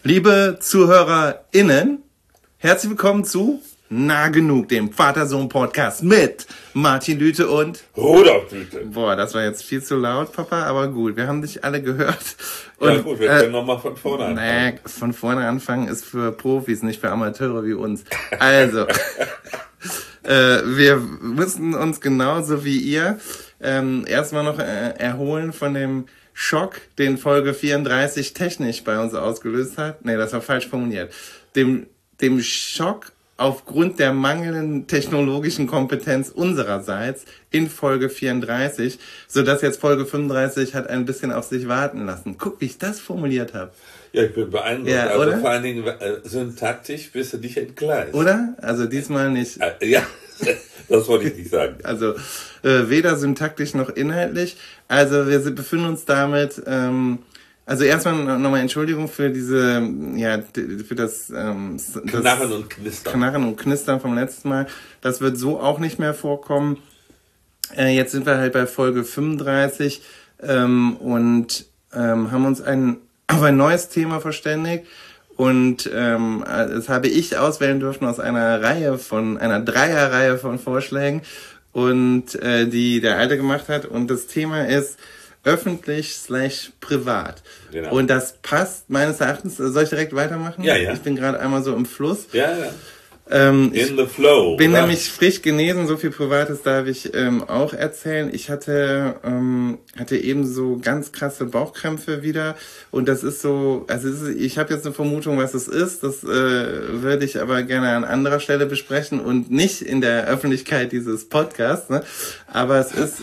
Liebe ZuhörerInnen, herzlich willkommen zu Nah genug, dem Vater-Sohn-Podcast mit Martin Lüthe und Rudolf Lüthe. Boah, das war jetzt viel zu laut, Papa, aber gut, wir haben dich alle gehört. Und, ja gut, wir können nochmal von vorne anfangen. Naja, von vorne anfangen ist für Profis, nicht für Amateure wie uns. Also, wir müssen uns genauso wie ihr erstmal noch erholen von dem Schock, den Folge 34 technisch bei uns ausgelöst hat. Nee, das war falsch formuliert. Dem Schock aufgrund der mangelnden technologischen Kompetenz unsererseits in Folge 34, sodass jetzt Folge 35 hat ein bisschen auf sich warten lassen. Guck, wie ich das formuliert habe. Ja, ich bin beeindruckt. Ja, also oder? Vor allen Dingen syntaktisch bist du nicht entgleist. Oder? Also diesmal nicht. Ja, das wollte ich nicht sagen. Also weder syntaktisch noch inhaltlich. Also wir befinden uns damit... Also erstmal nochmal Entschuldigung für diese, ja, für das Knarren und Knistern. Knarren und Knistern vom letzten Mal. Das wird so auch nicht mehr vorkommen. Jetzt sind wir halt bei Folge 35 und haben uns auf ein neues Thema verständigt. Und das habe ich auswählen dürfen aus einer Dreierreihe von Vorschlägen und die der Alte gemacht hat. Und das Thema ist öffentlich/privat. Genau. Und das passt meines Erachtens. Soll ich direkt weitermachen? Ja, ja. Ich bin gerade einmal so im Fluss. Ja, ja. In the flow. Bin nämlich frisch genesen, so viel Privates darf ich auch erzählen. Ich hatte eben so ganz krasse Bauchkrämpfe wieder und das ist so, ich habe jetzt eine Vermutung, was es ist. Das würde ich aber gerne an anderer Stelle besprechen und nicht in der Öffentlichkeit dieses Podcasts. Ne? Aber es ist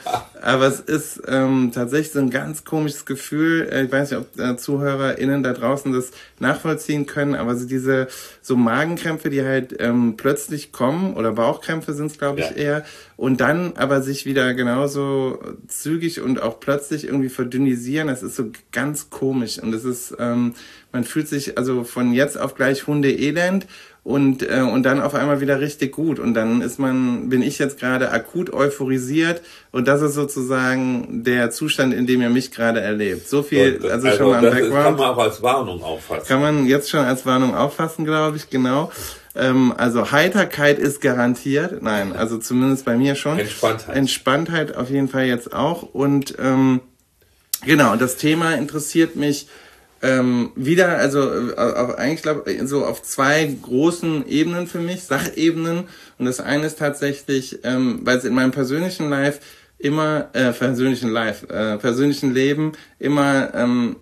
tatsächlich so ein ganz komisches Gefühl. Ich weiß nicht, ob ZuhörerInnen da draußen das nachvollziehen können, aber diese so Magenkrämpfe, die halt plötzlich kommen, oder Bauchkrämpfe sind es, glaube ich, eher, und dann aber sich wieder genauso zügig und auch plötzlich irgendwie verdünnisieren. Das ist so ganz komisch und es ist, man fühlt sich also von jetzt auf gleich Hundeelend und dann auf einmal wieder richtig gut und dann bin ich jetzt gerade akut euphorisiert und das ist sozusagen der Zustand, in dem ihr mich gerade erlebt. So viel, also schon mal am Background. Das kann man auch als Warnung auffassen. Kann man jetzt schon als Warnung auffassen, glaube ich, genau. Also Heiterkeit ist garantiert, nein, also zumindest bei mir schon. Entspanntheit auf jeden Fall jetzt auch und genau, das Thema interessiert mich wieder, also eigentlich glaube ich so auf zwei großen Ebenen für mich, Sachebenen. Und das eine ist tatsächlich, weil es in meinem persönlichen persönlichen Leben immer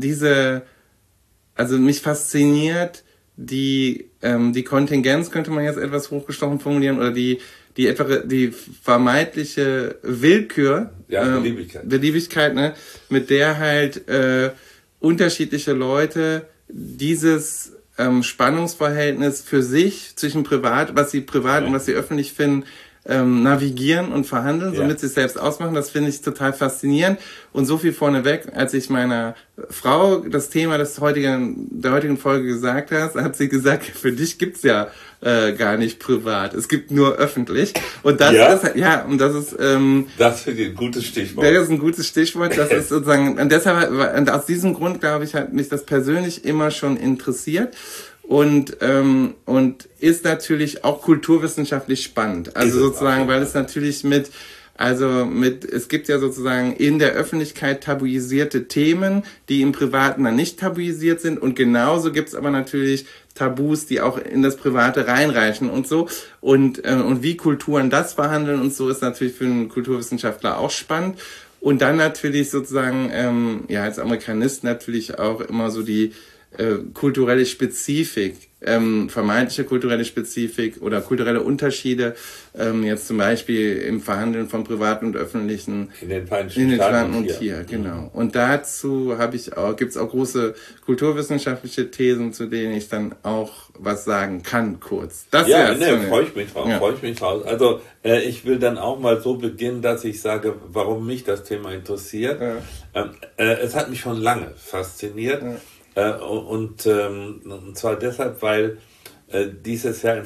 also mich fasziniert die Kontingenz, könnte man jetzt etwas hochgestochen formulieren, oder die vermeintliche Willkür, Beliebigkeit, ne, mit der halt unterschiedliche Leute dieses Spannungsverhältnis für sich zwischen was sie privat und was sie öffentlich finden, navigieren und verhandeln, so mit sich selbst ausmachen. Das finde ich total faszinierend. Und so viel vorneweg, als ich meiner Frau das Thema der heutigen Folge gesagt hat sie gesagt, für dich gibt's ja gar nicht privat. Es gibt nur öffentlich. Und das ist das finde ich ein gutes Stichwort. Das ist ein gutes Stichwort. Das ist sozusagen, und aus diesem Grund, glaube ich, hat mich das persönlich immer schon interessiert. Und ist natürlich auch kulturwissenschaftlich spannend. Also sozusagen, weil es natürlich es gibt ja sozusagen in der Öffentlichkeit tabuisierte Themen, die im Privaten dann nicht tabuisiert sind. Und genauso gibt's aber natürlich Tabus, die auch in das Private reinreichen und so. Und wie Kulturen das verhandeln und so ist natürlich für einen Kulturwissenschaftler auch spannend. Und dann natürlich sozusagen, als Amerikanist natürlich auch immer so die kulturelle Spezifik, vermeintliche kulturelle Spezifik oder kulturelle Unterschiede, jetzt zum Beispiel im Verhandeln von privaten und öffentlichen in den Vereinigten Staaten und hier, genau. Und dazu gibt's auch große kulturwissenschaftliche Thesen, zu denen ich dann auch was sagen kann, kurz. Freue ich mich drauf. Also ich will dann auch mal so beginnen, dass ich sage, warum mich das Thema interessiert. Ja. Es hat mich schon lange fasziniert. Ja. Und zwar deshalb, weil dieses Jahr ein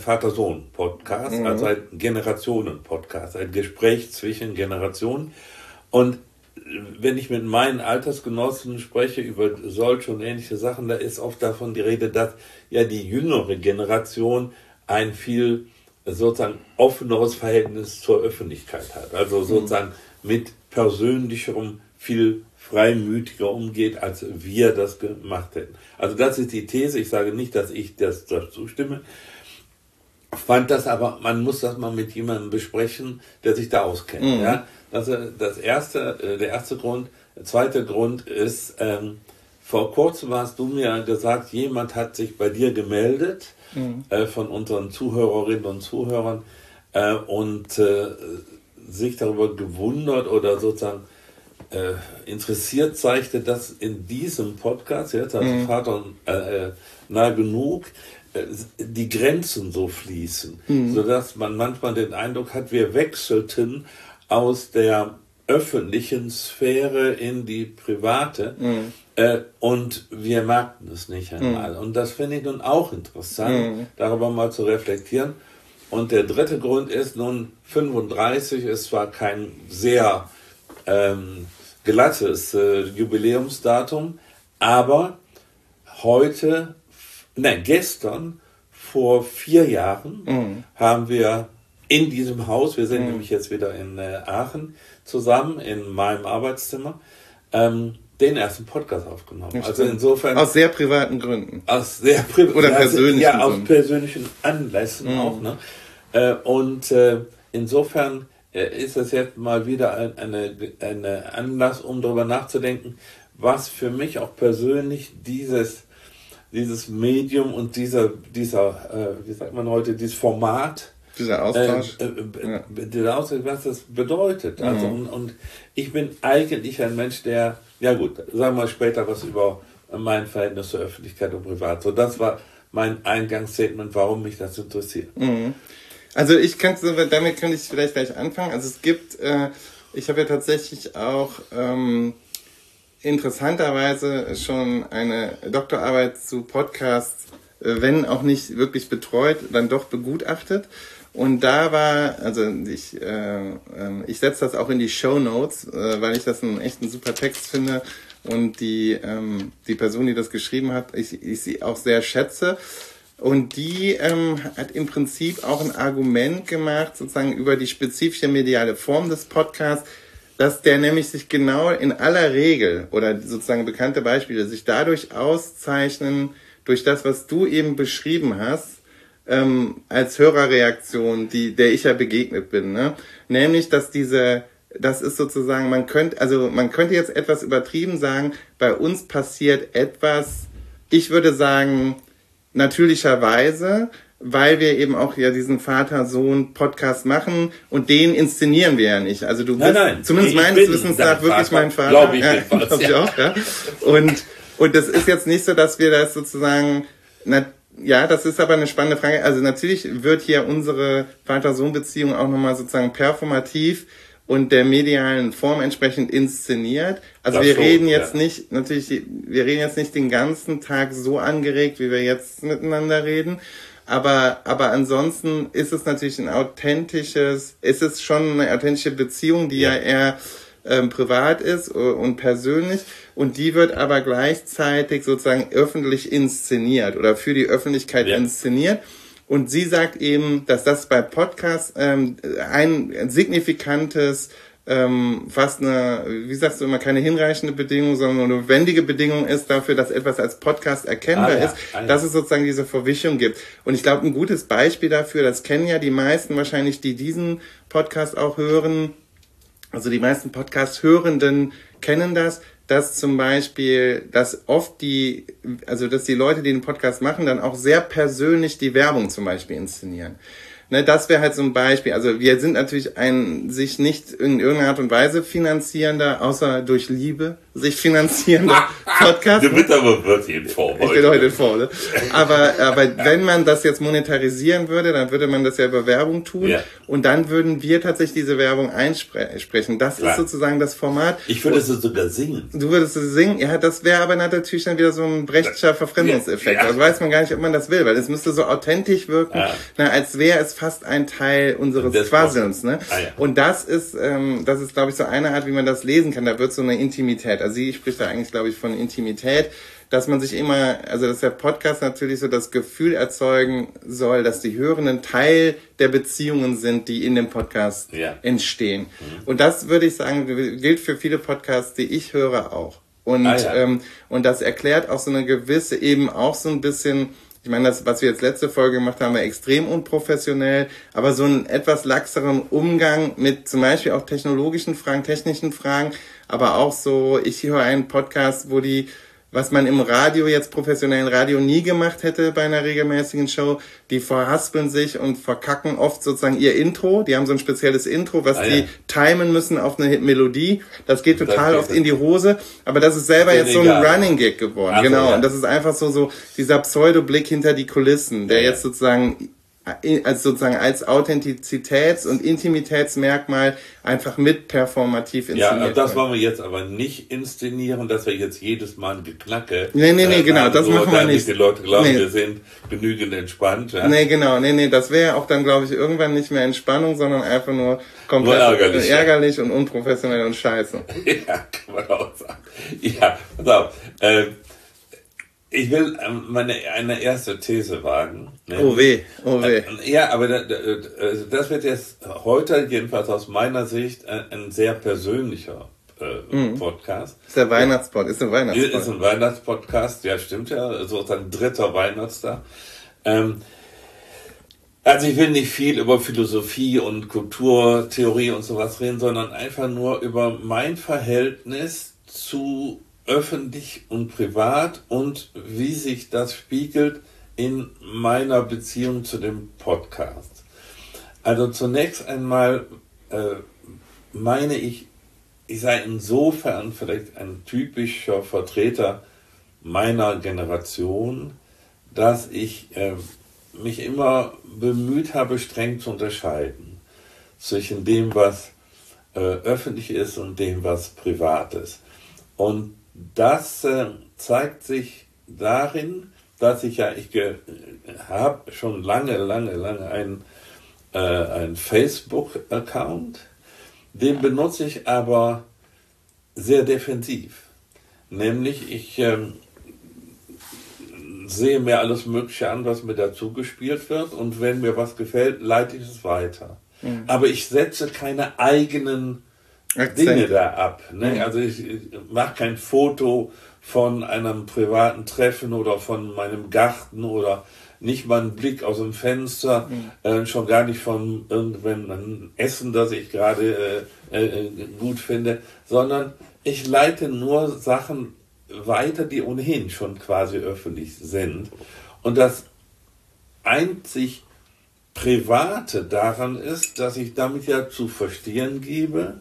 Vater-Sohn-Podcast, also ein Generationen-Podcast, ein Gespräch zwischen Generationen. Und wenn ich mit meinen Altersgenossen spreche über solche und ähnliche Sachen, da ist oft davon die Rede, dass ja die jüngere Generation ein viel sozusagen offeneres Verhältnis zur Öffentlichkeit hat. Also sozusagen mit persönlicherem viel freimütiger umgeht, als wir das gemacht hätten. Also das ist die These. Ich sage nicht, dass ich das zustimme. Fand das aber, man muss das mal mit jemandem besprechen, der sich da auskennt. Ja? Der erste Grund. Der zweite Grund ist, vor kurzem hast du mir gesagt, jemand hat sich bei dir gemeldet, von unseren Zuhörerinnen und Zuhörern, und sich darüber gewundert oder sozusagen interessiert zeigte, dass in diesem Podcast, jetzt als Vater nah genug, die Grenzen so fließen, sodass man manchmal den Eindruck hat, wir wechselten aus der öffentlichen Sphäre in die private und wir merkten es nicht einmal. Und das finde ich nun auch interessant, darüber mal zu reflektieren. Und der dritte Grund ist nun, 35 ist zwar kein sehr glattes Jubiläumsdatum, aber gestern, vor 4 Jahren, haben wir in diesem Haus, wir sind nämlich jetzt wieder in Aachen, zusammen in meinem Arbeitszimmer, den ersten Podcast aufgenommen. Ja, also insofern. Aus sehr privaten Gründen. Aus sehr privaten oder persönlichen Gründen. Ja, aus persönlichen Anlässen auch. Ne? Und insofern ist es jetzt mal wieder ein Anlass, um darüber nachzudenken, was für mich auch persönlich dieses Medium und dieser wie sagt man heute, dieses Format, dieser Austausch, was das bedeutet. Also, und ich bin eigentlich ein Mensch, der, ja gut, sagen wir später was über mein Verhältnis zur Öffentlichkeit und Privat. So, das war mein Eingangsstatement, warum mich das interessiert. Also damit kann ich vielleicht gleich anfangen. Also es gibt, ich habe ja tatsächlich auch interessanterweise schon eine Doktorarbeit zu Podcasts, wenn auch nicht wirklich betreut, dann doch begutachtet. Und da war, also ich setze das auch in die Shownotes, weil ich das echt einen super Text finde und die Person, die das geschrieben hat, ich sie auch sehr schätze. Und die hat im Prinzip auch ein Argument gemacht, sozusagen über die spezifische mediale Form des Podcasts, dass der nämlich sich genau in aller Regel oder sozusagen bekannte Beispiele sich dadurch auszeichnen, durch das, was du eben beschrieben hast, als Hörerreaktion, der ich ja begegnet bin, ne? Nämlich, dass das ist sozusagen, man könnte jetzt etwas übertrieben sagen, bei uns passiert etwas, ich würde sagen, natürlicherweise, weil wir eben auch ja diesen Vater-Sohn-Podcast machen und den inszenieren wir ja nicht. Also du bist, zumindest meines Wissens nach, wirklich mein Vater. Glaube ich, glaub ich auch, ja. Und das ist jetzt nicht so, dass wir das sozusagen, das ist aber eine spannende Frage. Also natürlich wird hier unsere Vater-Sohn-Beziehung auch nochmal sozusagen performativ und der medialen Form entsprechend inszeniert. Also wir reden jetzt nicht den ganzen Tag so angeregt, wie wir jetzt miteinander reden. Aber ansonsten ist es natürlich schon eine authentische Beziehung, die ja eher privat ist und persönlich, und die wird aber gleichzeitig sozusagen öffentlich inszeniert oder für die Öffentlichkeit inszeniert. Und sie sagt eben, dass das bei Podcasts ein signifikantes, fast eine, wie sagst du immer, keine hinreichende Bedingung, sondern eine notwendige Bedingung ist dafür, dass etwas als Podcast erkennbar ist, dass es sozusagen diese Verwischung gibt. Und ich glaube, ein gutes Beispiel dafür, das kennen ja die meisten wahrscheinlich, die diesen Podcast auch hören, also die meisten Podcast-Hörenden kennen das, dass zum Beispiel, dass die Leute, die den Podcast machen, dann auch sehr persönlich die Werbung zum Beispiel inszenieren. Ne, das wäre halt so ein Beispiel. Also wir sind natürlich ein sich nicht in irgendeiner Art und Weise finanzierender, außer durch Liebe sich finanzierender Podcast. Du bist aber wirklich in Form heute. Ich bin heute in Form, ne? Aber wenn man das jetzt monetarisieren würde, dann würde man das ja über Werbung tun. Ja. Und dann würden wir tatsächlich diese Werbung einsprechen. Das ist sozusagen das Format. Ich würde es sogar singen. Du würdest es singen? Ja, das wäre aber natürlich dann wieder so ein Brechtscher Verfremdungseffekt. Ja. Also weiß man gar nicht, ob man das will, weil es müsste so authentisch wirken, als wäre es fast ein Teil unseres Quasselns, ne? Und das ist, glaube ich, so eine Art, wie man das lesen kann. Da wird so eine Intimität. Also sie spricht da eigentlich, glaube ich, von Intimität, dass man sich immer, also dass der Podcast natürlich so das Gefühl erzeugen soll, dass die Hörenden Teil der Beziehungen sind, die in dem Podcast entstehen. Und das, würde ich sagen, gilt für viele Podcasts, die ich höre, auch. Und das erklärt auch so eine gewisse, eben auch so ein bisschen, ich meine, das, was wir jetzt letzte Folge gemacht haben, war extrem unprofessionell, aber so einen etwas laxeren Umgang mit zum Beispiel auch technologischen Fragen, technischen Fragen, aber auch so, ich höre einen Podcast, wo was man im Radio, jetzt professionellen Radio, nie gemacht hätte bei einer regelmäßigen Show, die verhaspeln sich und verkacken oft sozusagen ihr Intro. Die haben so ein spezielles Intro, was die timen müssen auf eine Melodie. Das geht total oft in die Hose. Aber das ist selber jetzt so ein Running Gag geworden. Genau. Und das ist einfach so dieser Pseudo-Blick hinter die Kulissen, der jetzt sozusagen als Authentizitäts- und Intimitätsmerkmal einfach mit performativ inszeniert. Ja, das wollen wir jetzt aber nicht inszenieren, dass wir jetzt jedes Mal ein Geknacke. Nee, genau, das machen wir nicht. Die Leute glauben, wir sind genügend entspannt. Ja? Nee, das wäre auch dann, glaube ich, irgendwann nicht mehr Entspannung, sondern einfach nur komplett ärgerlich und unprofessionell und scheiße. Ja, kann man auch sagen. Ja, pass auf. Ich will eine erste These wagen. Ne? Oh weh. Ja, aber das wird jetzt heute, jedenfalls aus meiner Sicht, ein sehr persönlicher Podcast. Ist ein Weihnachtspodcast. Ist ein Weihnachtspodcast, ja, stimmt ja, sozusagen dritter Weihnachtstag. Also ich will nicht viel über Philosophie und Kulturtheorie und sowas reden, sondern einfach nur über mein Verhältnis zu öffentlich und privat und wie sich das spiegelt in meiner Beziehung zu dem Podcast. Also zunächst einmal meine ich sei insofern vielleicht ein typischer Vertreter meiner Generation, dass ich mich immer bemüht habe, streng zu unterscheiden zwischen dem, was öffentlich ist und dem, was privat ist. Und das zeigt sich darin, dass ich habe schon lange einen Facebook-Account, den benutze ich aber sehr defensiv. Nämlich ich sehe mir alles Mögliche an, was mir dazu gespielt wird, und wenn mir was gefällt, leite ich es weiter. Mhm. Aber ich setze keine eigenen Dinge da ab. Ne? Also ich mache kein Foto von einem privaten Treffen oder von meinem Garten oder nicht mal einen Blick aus dem Fenster, schon gar nicht von irgendeinem Essen, das ich gerade gut finde, sondern ich leite nur Sachen weiter, die ohnehin schon quasi öffentlich sind. Und das einzig Private daran ist, dass ich damit ja zu verstehen gebe,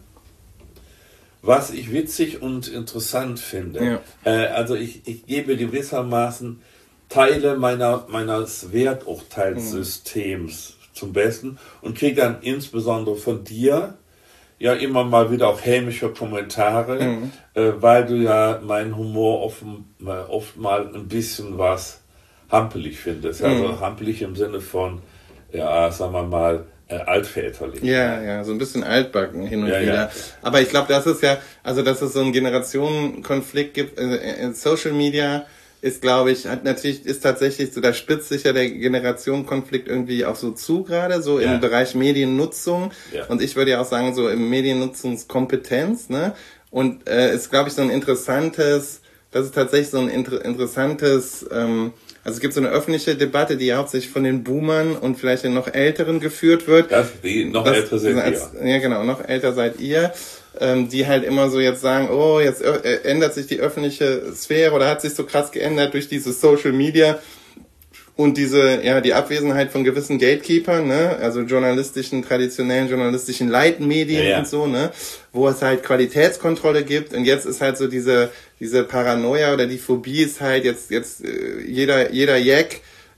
was ich witzig und interessant finde. Ja. Also ich gebe gewissermaßen Teile meines Werturteilssystems zum Besten und kriege dann insbesondere von dir ja immer mal wieder auch hämische Kommentare, weil du ja meinen Humor oft mal ein bisschen was hampelig findest. Also hampelig im Sinne von, ja, sagen wir mal, altväterlich. Ja, so ein bisschen altbacken hin und wieder. Ja. Aber ich glaube, das ist ja, also dass es so einen Generationenkonflikt gibt in Social Media, ist, glaube ich, ist tatsächlich so, da spitzt sich ja der Generationenkonflikt irgendwie auch so zu gerade, so im Bereich Mediennutzung. Ja. Und ich würde ja auch sagen, so im Mediennutzungskompetenz, ne? Und ist, glaube ich, so ein interessantes, das ist tatsächlich so ein interessantes, also es gibt so eine öffentliche Debatte, die hauptsächlich von den Boomern und vielleicht den noch Älteren geführt wird. Älter seid ihr. Ja, genau, noch älter seid ihr. Die halt immer so jetzt sagen, oh, jetzt ändert sich die öffentliche Sphäre oder hat sich so krass geändert durch diese Social Media und die Abwesenheit von gewissen Gatekeepern, ne, also traditionellen journalistischen Leitmedien und so, ne, wo es halt Qualitätskontrolle gibt, und jetzt ist halt so diese Paranoia oder die Phobie ist halt jetzt jeder Jack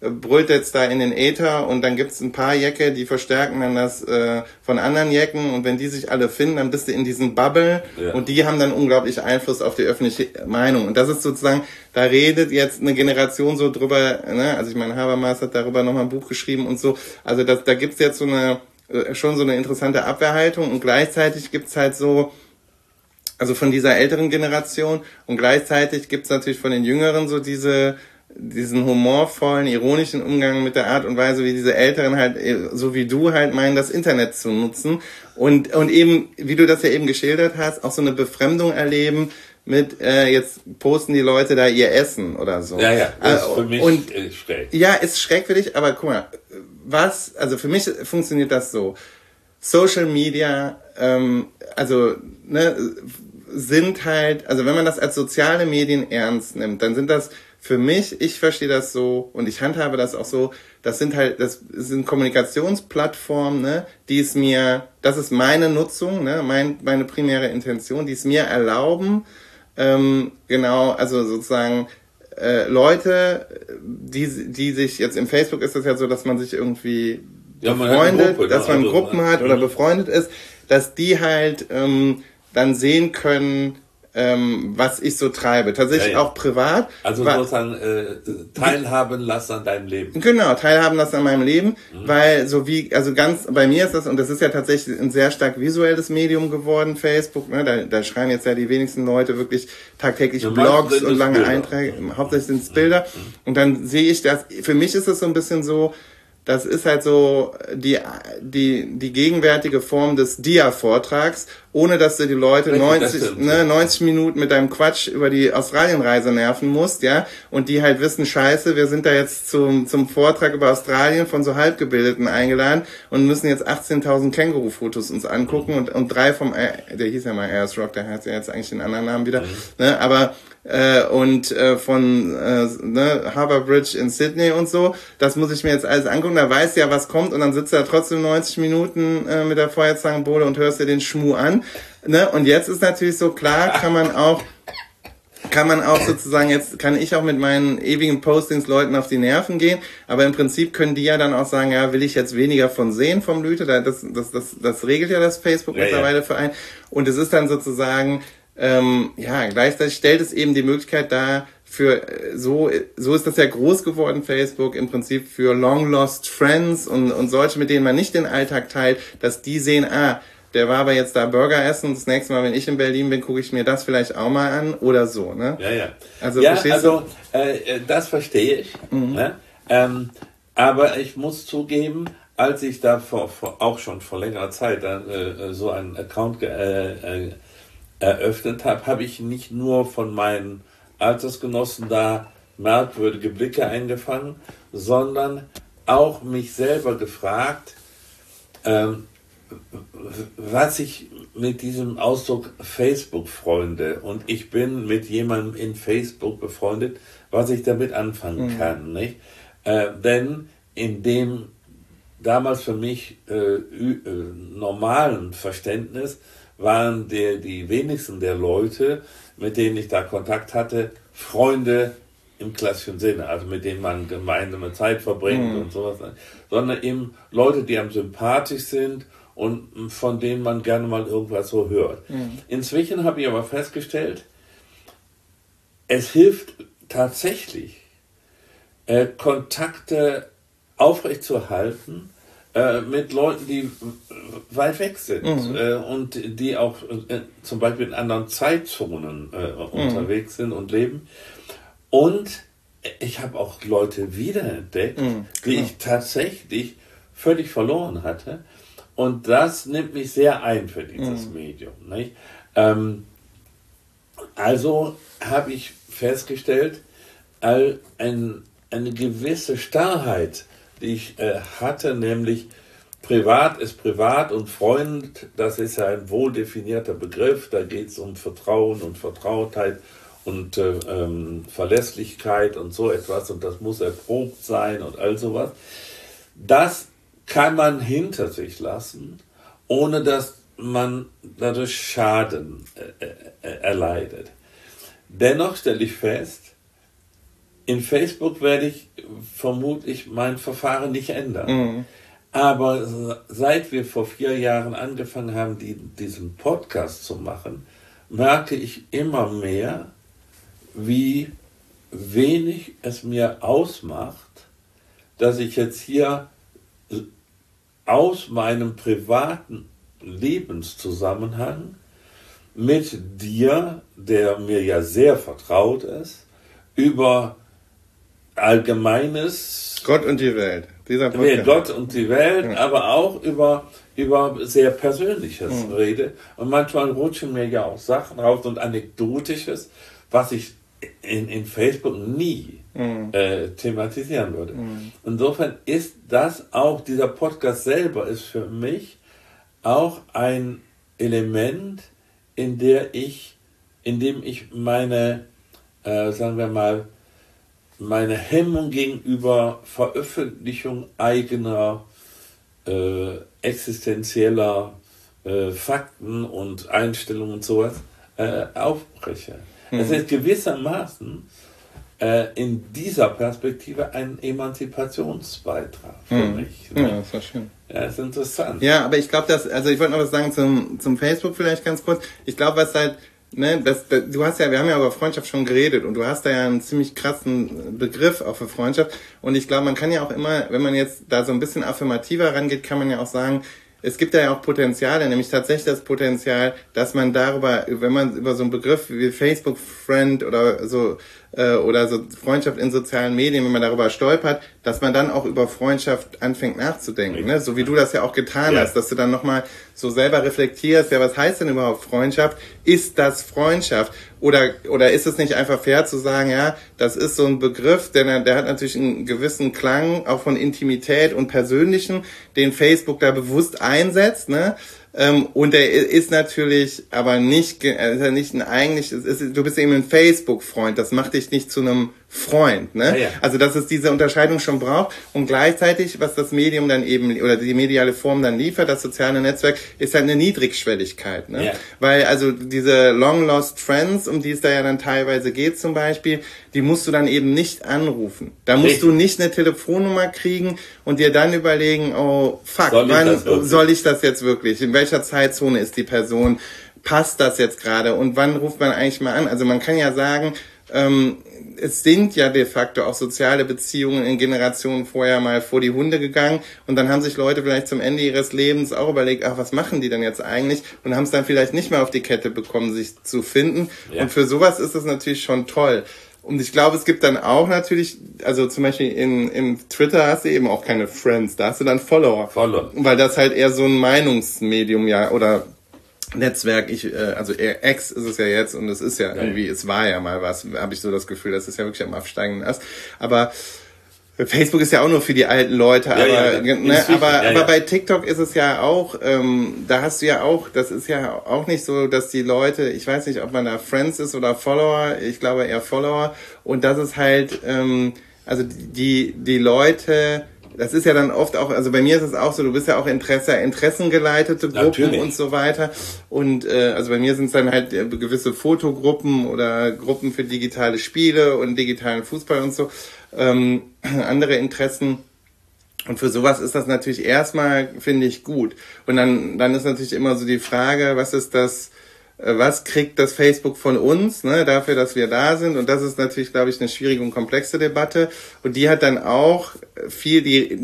brüllt jetzt da in den Äther und dann gibt's ein paar Jäcke, die verstärken dann das von anderen Jäcken und wenn die sich alle finden, dann bist du in diesen Bubble und die haben dann unglaublich Einfluss auf die öffentliche Meinung. Und das ist sozusagen, da redet jetzt eine Generation so drüber, ne? Also ich meine, Habermas hat darüber nochmal ein Buch geschrieben und so. Also da gibt's jetzt schon so eine interessante Abwehrhaltung und gleichzeitig gibt's halt so, also von dieser älteren Generation und gleichzeitig gibt's natürlich von den Jüngeren so diesen humorvollen, ironischen Umgang mit der Art und Weise, wie diese Älteren halt, so wie du halt meinen, das Internet zu nutzen und eben, wie du das ja eben geschildert hast, auch so eine Befremdung erleben mit, jetzt posten die Leute da ihr Essen oder so. Ja, das ist für mich schräg. Ja, ist schräg für dich, aber guck mal, also für mich funktioniert das so. Social Media, sind halt, also wenn man das als soziale Medien ernst nimmt, dann sind das für mich, ich verstehe das so und ich handhabe das auch so, das sind Kommunikationsplattformen, ne, das ist meine Nutzung, ne, meine primäre Intention, die es mir erlauben, also sozusagen Leute, die sich jetzt im Facebook ist das ja so, dass man sich irgendwie befreundet, dass man Gruppen hat oder befreundet ist, dass die halt dann sehen können, was ich so treibe. Tatsächlich auch privat. Also sozusagen teilhaben lassen an deinem Leben. Genau, teilhaben lassen an meinem Leben, weil ganz bei mir ist das, und das ist ja tatsächlich ein sehr stark visuelles Medium geworden, Facebook, ne, da schreiben jetzt ja die wenigsten Leute wirklich tagtäglich Blogs und lange Bilder. Einträge, hauptsächlich sind es Bilder, und dann sehe ich das, für mich ist es so ein bisschen so, das ist halt so die gegenwärtige Form des Dia-Vortrags, ohne dass du die Leute 90 Minuten mit deinem Quatsch über die Australienreise nerven musst, ja, und die halt wissen, scheiße, wir sind da jetzt zum Vortrag über Australien von so Halbgebildeten eingeladen und müssen jetzt 18.000 Känguru-Fotos uns angucken und 3 der hieß ja mal Ayers Rock, der hat ja jetzt eigentlich den anderen Namen wieder, ne, aber von Harbour Bridge in Sydney und so, das muss ich mir jetzt alles angucken, da weißt du ja, was kommt, und dann sitzt du da trotzdem 90 Minuten mit der Feuerzangenbowle und hörst dir den Schmuh an, ne? Und jetzt ist natürlich so, klar, kann man auch sozusagen, jetzt kann ich auch mit meinen ewigen Postings Leuten auf die Nerven gehen, aber im Prinzip können die ja dann auch sagen, ja, will ich jetzt weniger von sehen vom Lüte, das regelt ja das Facebook mittlerweile für einen, und es ist dann sozusagen gleichzeitig stellt es eben die Möglichkeit dar, so ist das ja groß geworden, Facebook, im Prinzip für long lost friends und solche, mit denen man nicht den Alltag teilt, dass die sehen, der war aber jetzt da Burger essen, das nächste Mal, wenn ich in Berlin bin, gucke ich mir das vielleicht auch mal an oder so, ne? Ja. Also, verstehst du? Das verstehe ich, ne? Aber ich muss zugeben, als ich da auch schon vor längerer Zeit so einen Account eröffnet habe ich nicht nur von meinen Altersgenossen da merkwürdige Blicke eingefangen, sondern auch mich selber gefragt, was ich mit diesem Ausdruck Facebook-Freunde, und ich bin mit jemandem in Facebook befreundet, was ich damit anfangen kann, nicht? Denn in dem damals für mich normalen Verständnis waren die wenigsten der Leute, mit denen ich da Kontakt hatte, Freunde im klassischen Sinne, also mit denen man gemeinsame Zeit verbringt und sowas, sondern eben Leute, die einem sympathisch sind und von denen man gerne mal irgendwas so hört. Inzwischen habe ich aber festgestellt, es hilft tatsächlich, Kontakte aufrechtzuerhalten, mit Leuten, die weit weg sind und die auch zum Beispiel in anderen Zeitzonen unterwegs sind und leben. Und ich habe auch Leute wiederentdeckt, die ich tatsächlich völlig verloren hatte. Und das nimmt mich sehr ein für dieses Medium. Nicht? Also habe ich festgestellt, eine gewisse Starrheit, die ich hatte, nämlich privat ist privat und Freund, das ist ja ein wohl definierter Begriff, da geht es um Vertrauen und Vertrautheit und Verlässlichkeit und so etwas, und das muss erprobt sein und all sowas. Das kann man hinter sich lassen, ohne dass man dadurch Schaden erleidet. Dennoch stelle ich fest, in Facebook werde ich vermutlich mein Verfahren nicht ändern. Aber seit wir vor 4 Jahren angefangen haben, diesen Podcast zu machen, merke ich immer mehr, wie wenig es mir ausmacht, dass ich jetzt hier aus meinem privaten Lebenszusammenhang mit dir, der mir ja sehr vertraut ist, über Allgemeines. Gott und die Welt. Gott und die Welt, aber auch über sehr Persönliches rede. Und manchmal rutschen mir ja auch Sachen raus und Anekdotisches, was ich in Facebook nie thematisieren würde. Insofern ist das auch, dieser Podcast selber ist für mich auch ein Element, in dem ich meine, sagen wir mal, meine Hemmung gegenüber Veröffentlichung eigener existenzieller Fakten und Einstellungen und sowas aufbreche. Es ist gewissermaßen in dieser Perspektive ein Emanzipationsbeitrag für mich. Ja, das war schön. Ja, ist interessant. Ja, aber ich glaube, also ich wollte noch was sagen zum Facebook vielleicht ganz kurz. Ich glaube, was halt, ne, wir haben ja über Freundschaft schon geredet und du hast da ja einen ziemlich krassen Begriff auch für Freundschaft. Und ich glaube, man kann ja auch immer, wenn man jetzt da so ein bisschen affirmativer rangeht, kann man ja auch sagen, es gibt da ja auch Potenziale, nämlich tatsächlich das Potenzial, dass man darüber, wenn man über so einen Begriff wie Facebook-Friend oder so Freundschaft in sozialen Medien, wenn man darüber stolpert, dass man dann auch über Freundschaft anfängt nachzudenken, ne? So wie du das ja auch getan hast, dass du dann nochmal so selber reflektierst, ja, was heißt denn überhaupt Freundschaft? Ist das Freundschaft? Oder ist es nicht einfach fair zu sagen, ja, das ist so ein Begriff, der hat natürlich einen gewissen Klang, auch von Intimität und Persönlichen, den Facebook da bewusst einsetzt, ne? Und er ist natürlich aber nicht, du bist eben ein Facebook-Freund, das macht dich nicht zu einem Freund, ne? Ja. Also, dass es diese Unterscheidung schon braucht und gleichzeitig, was das Medium dann eben, oder die mediale Form dann liefert, das soziale Netzwerk, ist halt eine Niedrigschwelligkeit, ne? Ja. Weil, also, diese long-lost friends, um die es da ja dann teilweise geht zum Beispiel, die musst du dann eben nicht anrufen. Da musst du nicht eine Telefonnummer kriegen und dir dann überlegen, oh, fuck, wann soll ich das jetzt wirklich? In welcher Zeitzone ist die Person? Passt das jetzt gerade? Und wann ruft man eigentlich mal an? Also, man kann ja sagen, es sind ja de facto auch soziale Beziehungen in Generationen vorher mal vor die Hunde gegangen und dann haben sich Leute vielleicht zum Ende ihres Lebens auch überlegt, ach, was machen die denn jetzt eigentlich? Und haben es dann vielleicht nicht mehr auf die Kette bekommen, sich zu finden. Ja. Und für sowas ist es natürlich schon toll. Und ich glaube, es gibt dann auch natürlich, also zum Beispiel im Twitter hast du eben auch keine Friends, da hast du dann Follower. Weil das halt eher so ein Meinungsmedium ja oder Netzwerk, also X ist es ja jetzt und es ist ja irgendwie, es war ja mal was, habe ich so das Gefühl, das ist ja wirklich am absteigenden Ast. Aber Facebook ist ja auch nur für die alten Leute, aber bei TikTok ist es ja auch, da hast du ja auch, das ist ja auch nicht so, dass die Leute, ich weiß nicht, ob man da Friends ist oder Follower, ich glaube eher Follower und das ist halt, also die Leute, das ist ja dann oft auch, also bei mir ist es auch so, du bist ja auch interessengeleitete Gruppen Natürlich. Und so weiter. Und also bei mir sind es dann halt gewisse Fotogruppen oder Gruppen für digitale Spiele und digitalen Fußball und so, andere Interessen. Und für sowas ist das natürlich erstmal, finde ich, gut. Und dann ist natürlich immer so die Frage, was kriegt das Facebook von uns, ne, dafür, dass wir da sind? Und das ist natürlich, glaube ich, eine schwierige und komplexe Debatte. Und die hat dann auch viel,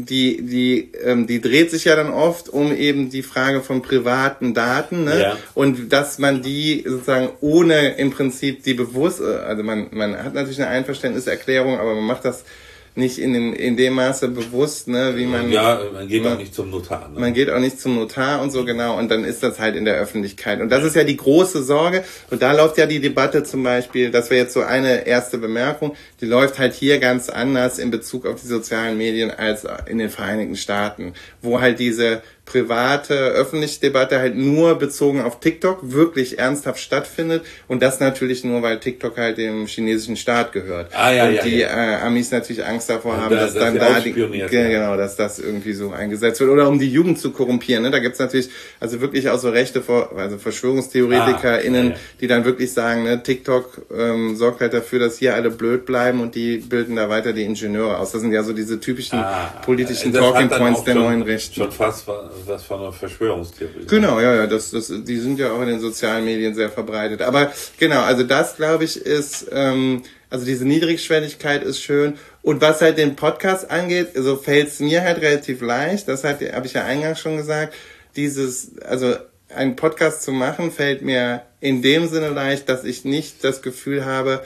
die dreht sich ja dann oft um eben die Frage von privaten Daten, ne? Ja. Und dass man die sozusagen ohne im Prinzip die also man hat natürlich eine Einverständniserklärung, aber man macht das nicht in dem Maße bewusst, ne, wie man... Ja, man geht auch nicht zum Notar. Ne? Man geht auch nicht zum Notar und so, genau, und dann ist das halt in der Öffentlichkeit. Und das ist ja die große Sorge. Und da läuft ja die Debatte zum Beispiel, das wäre jetzt so eine erste Bemerkung, die läuft halt hier ganz anders in Bezug auf die sozialen Medien als in den Vereinigten Staaten, wo halt diese private, öffentliche Debatte halt nur bezogen auf TikTok wirklich ernsthaft stattfindet und das natürlich nur, weil TikTok halt dem chinesischen Staat gehört. Und die Amis natürlich Angst davor haben, dass dann da genau, dass das irgendwie so eingesetzt wird oder um die Jugend zu korrumpieren. Ne? Da gibt's natürlich also wirklich auch so rechte VerschwörungstheoretikerInnen, die dann wirklich sagen, ne, TikTok sorgt halt dafür, dass hier alle blöd bleiben und die bilden da weiter die Ingenieure aus. Das sind ja so diese typischen politischen Talking Points der neuen Rechten. Schon fast was von einer Verschwörungstheorie. Genau, ja, die sind ja auch in den sozialen Medien sehr verbreitet. Aber genau, also das, glaube ich, ist, also diese Niedrigschwelligkeit ist schön. Und was halt den Podcast angeht, so fällt's mir halt relativ leicht. Das habe ich ja eingangs schon gesagt. Also einen Podcast zu machen, fällt mir in dem Sinne leicht, dass ich nicht das Gefühl habe,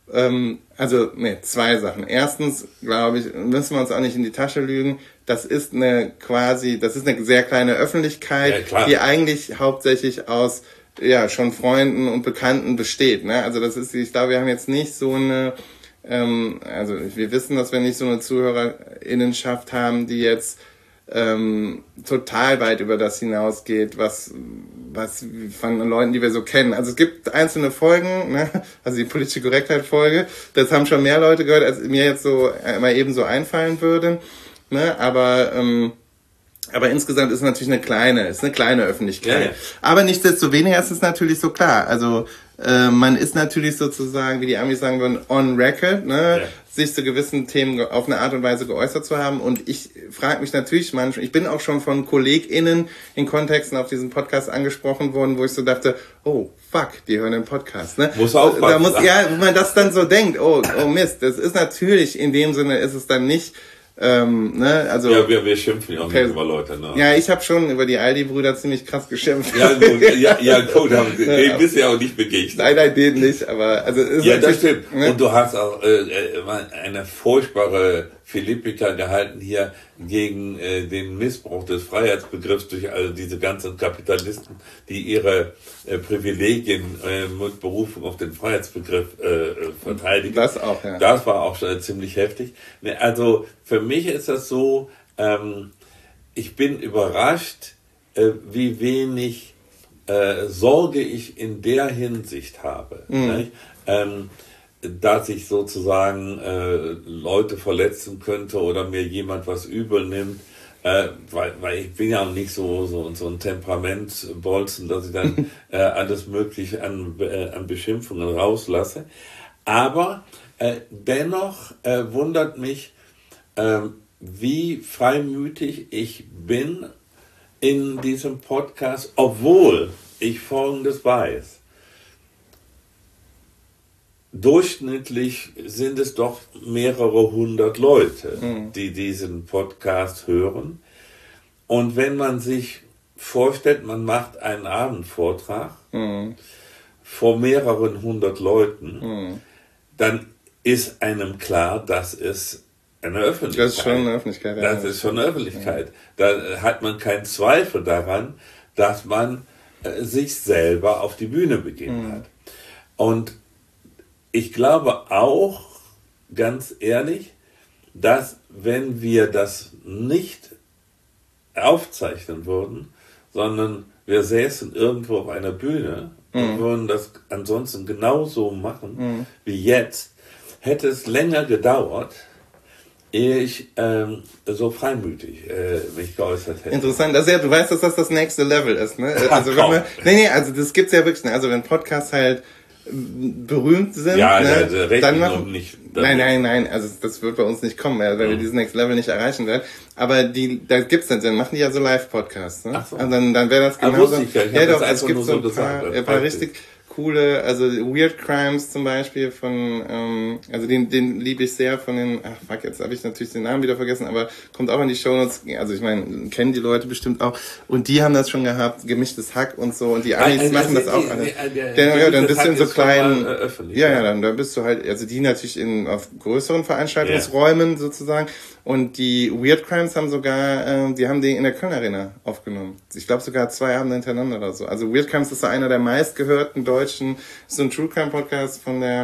zwei Sachen. Erstens, glaube ich, müssen wir uns auch nicht in die Tasche lügen, das ist eine sehr kleine Öffentlichkeit, die eigentlich hauptsächlich aus schon Freunden und Bekannten besteht. Ne? Also ich glaube, wir haben jetzt nicht so eine, wir wissen, dass wir nicht so eine ZuhörerInnenschaft haben, die jetzt total weit über das hinausgeht, was von Leuten, die wir so kennen. Also es gibt einzelne Folgen, ne? Also die politische Korrektheit-Folge, das haben schon mehr Leute gehört, als mir jetzt so mal eben so einfallen würde. Ne? Aber insgesamt ist es natürlich eine kleine Öffentlichkeit. Ja. Aber nichtsdestoweniger ist es natürlich so klar. Also man ist natürlich sozusagen, wie die Amis sagen würden, on record, ne? Ja. Sich zu gewissen Themen auf eine Art und Weise geäußert zu haben. Und ich frage mich natürlich manchmal, ich bin auch schon von KollegInnen in Kontexten auf diesen Podcast angesprochen worden, wo ich so dachte, oh fuck, die hören den Podcast. Ne? Muss auch wo man das dann so denkt, oh Mist, das ist natürlich, in dem Sinne ist es dann nicht, also wir schimpfen ja auch nicht über Leute, ne? Ja, ich habe schon über die Aldi-Brüder ziemlich krass geschimpft. Ja, gut, denen bist du ja auch nicht begegnet. Nein, denen nicht, aber also das stimmt. Ne? Und du hast auch eine furchtbare Philippika gehalten hier gegen den Missbrauch des Freiheitsbegriffs durch also diese ganzen Kapitalisten, die ihre Privilegien mit Berufung auf den Freiheitsbegriff verteidigen. Das auch, ja. Das war auch ziemlich heftig. Also für mich ist das so, ich bin überrascht, wie wenig Sorge ich in der Hinsicht habe. Nicht? Dass ich sozusagen Leute verletzen könnte oder mir jemand was übel nimmt, weil ich bin ja nicht so ein Temperamentsbolzen, dass ich dann alles Mögliche an Beschimpfungen rauslasse. Aber dennoch wundert mich, wie freimütig ich bin in diesem Podcast, obwohl ich Folgendes weiß. Durchschnittlich sind es doch mehrere hundert Leute, die diesen Podcast hören. Und wenn man sich vorstellt, man macht einen Abendvortrag vor mehreren hundert Leuten, dann ist einem klar, das ist eine Öffentlichkeit. Das ist schon eine Öffentlichkeit. Das ist schon eine Öffentlichkeit. Da hat man keinen Zweifel daran, dass man sich selber auf die Bühne begeben hat. Und ich glaube auch, ganz ehrlich, dass wenn wir das nicht aufzeichnen würden, sondern wir säßen irgendwo auf einer Bühne und würden das ansonsten genauso machen wie jetzt, hätte es länger gedauert, ehe ich so freimütig mich geäußert hätte. Interessant, also ja, du weißt, dass das nächste Level ist, ne? Also also das gibt's ja wirklich, ne? Also wenn Podcasts halt berühmt sind, ja, ne, dann machen nicht. Nein, also das wird bei uns nicht kommen, weil wir dieses Next Level nicht erreichen werden. Aber da gibt's dann machen die ja so Live-Podcasts, ne? Ach so. Und dann wäre das genauso. Es gibt so ein paar richtig coole, also Weird Crimes zum Beispiel von, also den liebe ich sehr von den, jetzt habe ich natürlich den Namen wieder vergessen, aber kommt auch in die Shownotes, also ich meine, kennen die Leute bestimmt auch, und die haben das schon gehabt, gemischtes Hack und so, und die Amis machen das auch alle. Ja, dann bist du in so kleinen, dann bist du halt, also die natürlich auf größeren Veranstaltungsräumen sozusagen, und die Weird Crimes haben sogar, die haben die in der Köln Arena aufgenommen. Ich glaube sogar 2 Abende hintereinander oder so. Also Weird Crimes ist so einer der meistgehörten deutschen, so ein True Crime Podcast von der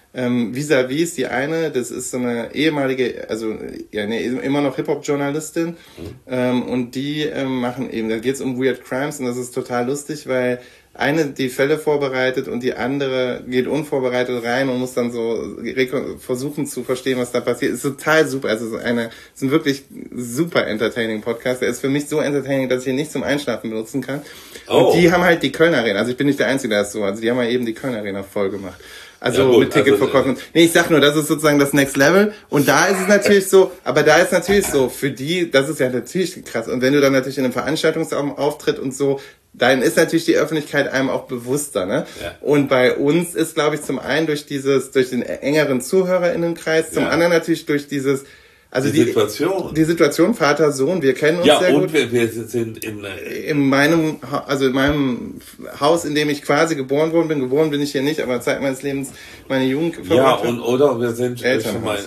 Vis-à-vis ist die eine, das ist so eine ehemalige, also ja, immer noch Hip-Hop-Journalistin, und die machen eben, da geht's um Weird Crimes, und das ist total lustig, weil eine die Fälle vorbereitet und die andere geht unvorbereitet rein und muss dann so versuchen zu verstehen, was da passiert. Ist total super. Also ist ein wirklich super entertaining Podcast. Der ist für mich so entertaining, dass ich ihn nicht zum Einschlafen benutzen kann. Oh. Und die haben halt die Köln Arena. Also ich bin nicht der Einzige, der das so. Also die haben halt eben die Köln Arena voll gemacht. Also ja, mit Ticketverkäufen. Nee, ich sag nur, das ist sozusagen das Next Level. Und da ist es natürlich so, aber da ist natürlich so, für die, das ist ja natürlich krass. Und wenn du dann natürlich in einem Veranstaltungsraum auftritt und so, dann ist natürlich die Öffentlichkeit einem auch bewusster, ne? Ja. Und bei uns ist, glaube ich, zum einen durch den engeren ZuhörerInnenkreis, zum anderen natürlich durch dieses, also die Situation, Vater, Sohn, wir kennen uns sehr gut. Ja, und wir sind in meinem Haus, in dem ich quasi geboren bin ich hier nicht, aber Zeit meines Lebens meine Jugend verbracht. Ja, oder wir sind schon mal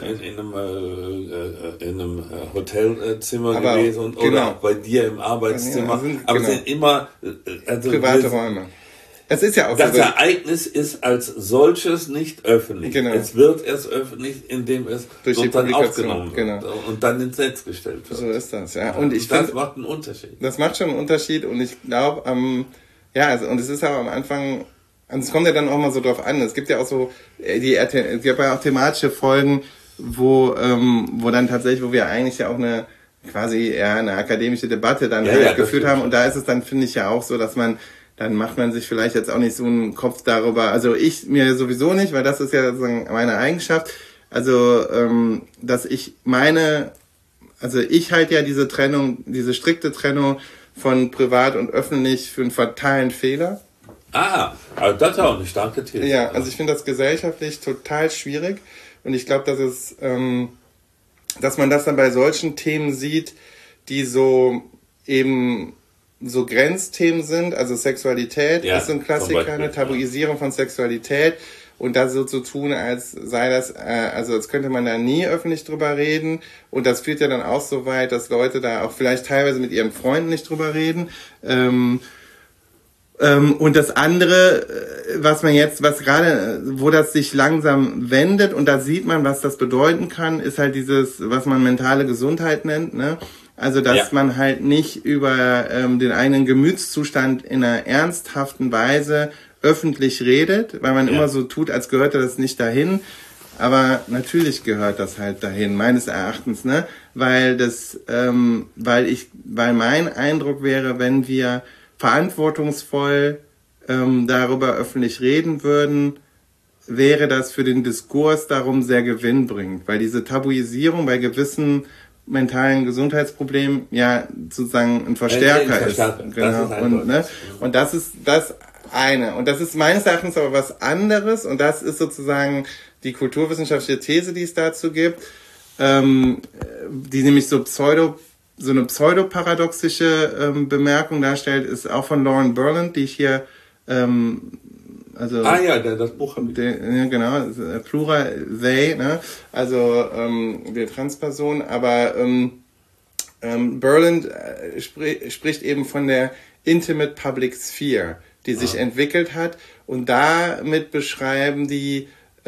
in einem Hotelzimmer gewesen oder auch bei dir im Arbeitszimmer. Aber sind immer private Räume. Es ist ja auch das so, Ereignis ist als solches nicht öffentlich. Genau. Es wird erst öffentlich, indem es dann aufgenommen wird und dann ins Netz gestellt wird. So ist das, ja. Und das macht einen Unterschied. Das macht schon einen Unterschied, und ich glaube, und es ist auch am Anfang, also es kommt ja dann auch mal so drauf an. Es gibt ja auch so, es gibt ja auch thematische Folgen, wo dann tatsächlich, wo wir eigentlich ja auch eine akademische Debatte dann geführt haben. Und da ist es dann, finde ich, ja auch so, dass dann macht man sich vielleicht jetzt auch nicht so einen Kopf darüber, also ich mir sowieso nicht, weil das ist ja sozusagen meine Eigenschaft, also dass ich halte ja diese strikte Trennung von privat und öffentlich für einen fatalen Fehler. Also das ist auch eine starke These. Ja, also ich finde das gesellschaftlich total schwierig, und ich glaube, dass man das dann bei solchen Themen sieht, die so eben so Grenzthemen sind, also Sexualität ist so ein Klassiker, eine Tabuisierung von Sexualität, und das so zu tun, als sei das, als könnte man da nie öffentlich drüber reden, und das führt ja dann auch so weit, dass Leute da auch vielleicht teilweise mit ihren Freunden nicht drüber reden, und das andere, wo das sich langsam wendet, und da sieht man, was das bedeuten kann, ist halt dieses, was man mentale Gesundheit nennt, ne? Also, dass man halt nicht über den eigenen Gemütszustand in einer ernsthaften Weise öffentlich redet, weil man immer so tut, als gehörte das nicht dahin. Aber natürlich gehört das halt dahin, meines Erachtens, ne? Weil mein Eindruck wäre, wenn wir verantwortungsvoll darüber öffentlich reden würden, wäre das für den Diskurs darum sehr gewinnbringend, weil diese Tabuisierung bei gewissen mentalen Gesundheitsproblemen ja sozusagen ein Verstärker ist. Genau. Und das ist das eine. Und das ist meines Erachtens aber was anderes, und das ist sozusagen die kulturwissenschaftliche These, die es dazu gibt, die nämlich so eine pseudoparadoxische Bemerkung darstellt, ist auch von Lauren Berland, die ich hier das Buch habe ich. Genau, Plural, they, ne? Also die Transperson, aber Berland spricht eben von der Intimate Public Sphere, die sich entwickelt hat, und damit beschreiben die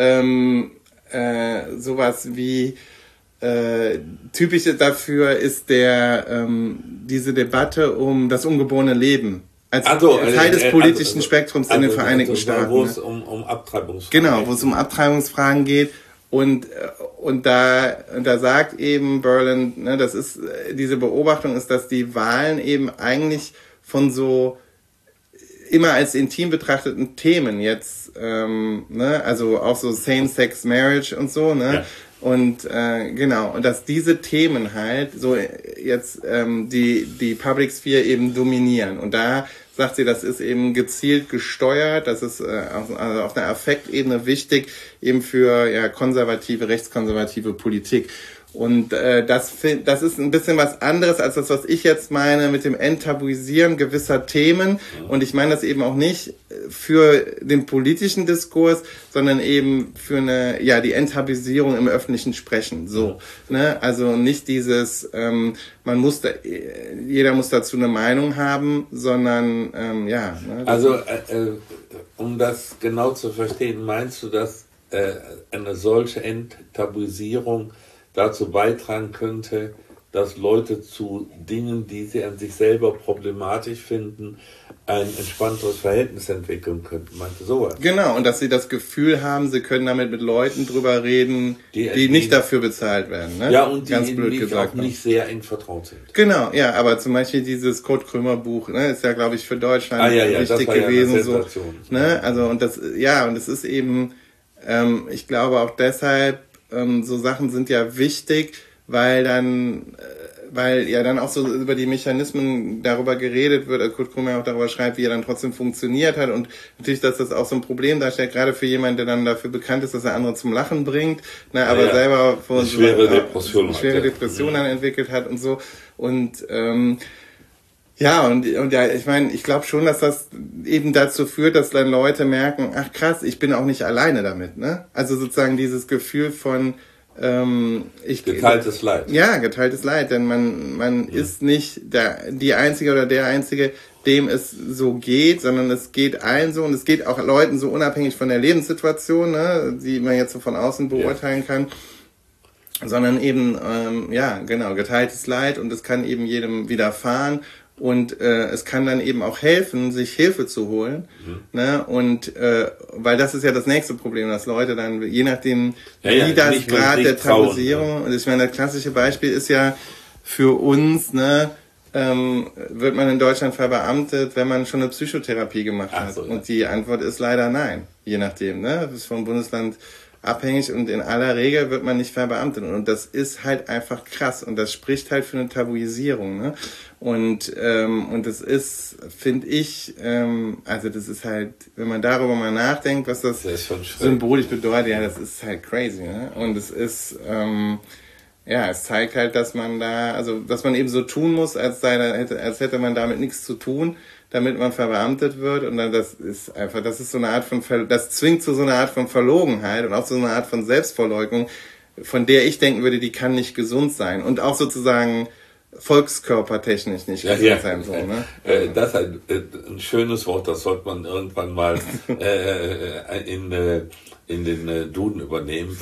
sowas wie typisch dafür ist diese Debatte um das ungeborene Leben. Als Teil des politischen Spektrums in den Vereinigten Staaten. Wo es um Abtreibungsfragen geht. Genau, wo es um Abtreibungsfragen geht. Und da sagt eben Berland, ne, diese Beobachtung ist, dass die Wahlen eben eigentlich von so immer als intim betrachteten Themen jetzt, also auch so Same-Sex Marriage und so, ne? Ja. Und und dass diese Themen halt so jetzt die Public Sphere eben dominieren. Und da sagt sie, das ist eben gezielt gesteuert, das ist auf einer Affektebene wichtig, eben für konservative, rechtskonservative Politik. Und das ist ein bisschen was anderes als das, was ich jetzt meine mit dem Enttabuisieren gewisser Themen. Und ich meine das eben auch nicht für den politischen Diskurs, sondern eben für die Enttabuisierung im öffentlichen Sprechen. So, ne? Also nicht dieses, jeder muss dazu eine Meinung haben, sondern Also um das genau zu verstehen, meinst du, dass eine solche Enttabuisierung dazu beitragen könnte, dass Leute zu Dingen, die sie an sich selber problematisch finden, ein entspannteres Verhältnis entwickeln könnten. Meinst du sowas? Genau, und dass sie das Gefühl haben, sie können damit mit Leuten drüber reden, die nicht dafür bezahlt werden. Ne? Ja, und ganz die blöd gesagt, auch nicht sehr eng vertraut sind. Genau, ja, aber zum Beispiel dieses Kurt Krömer Buch, ne, ist ja, glaube ich, für Deutschland wichtig gewesen. Ja, so, ne? Also, und das ist eben, ich glaube auch deshalb, so Sachen sind ja wichtig, weil ja dann auch so über die Mechanismen darüber geredet wird, Kurt Krömer auch darüber schreibt, wie er dann trotzdem funktioniert hat, und natürlich, dass das auch so ein Problem darstellt, gerade für jemanden, der dann dafür bekannt ist, dass er andere zum Lachen bringt, ne, aber selber eine schwere Depression dann entwickelt hat und so, und ja, ich meine, ich glaube schon, dass das eben dazu führt, dass dann Leute merken, ach krass, ich bin auch nicht alleine damit, ne? Also sozusagen dieses Gefühl von geteiltes Leid. Ja, geteiltes Leid, denn man ist nicht die Einzige oder der Einzige, dem es so geht, sondern es geht allen so, und es geht auch Leuten so unabhängig von der Lebenssituation, ne, die man jetzt so von außen beurteilen kann, sondern eben, geteiltes Leid, und es kann eben jedem widerfahren. Und es kann dann eben auch helfen, sich Hilfe zu holen, ne? Und weil das ist ja das nächste Problem, dass Leute dann, je nachdem, wie das Grad der Tabuisierung, und ich meine, das klassische Beispiel ist ja für uns, ne, wird man in Deutschland verbeamtet, wenn man schon eine Psychotherapie gemacht hat. So, ja. Und die Antwort ist leider nein, je nachdem, ne? Das ist vom Bundesland abhängig, und in aller Regel wird man nicht verbeamtet, und das ist halt einfach krass, und das spricht halt für eine Tabuisierung, ne? Und das ist, finde ich, also das ist halt, wenn man darüber mal nachdenkt, was das symbolisch bedeutet, ja, das ist halt crazy, ne? Und es ist, es zeigt halt, dass man dass man eben so tun muss, als hätte man damit nichts zu tun, damit man verbeamtet wird, und dann das ist so eine Art von, das zwingt zu so einer Art von Verlogenheit und auch zu so einer Art von Selbstverleugnung, von der ich denken würde, die kann nicht gesund sein, und auch sozusagen volkskörpertechnisch nicht gesund sein. So, ne? Das ist ein schönes Wort, das sollte man irgendwann mal in den Duden übernehmen.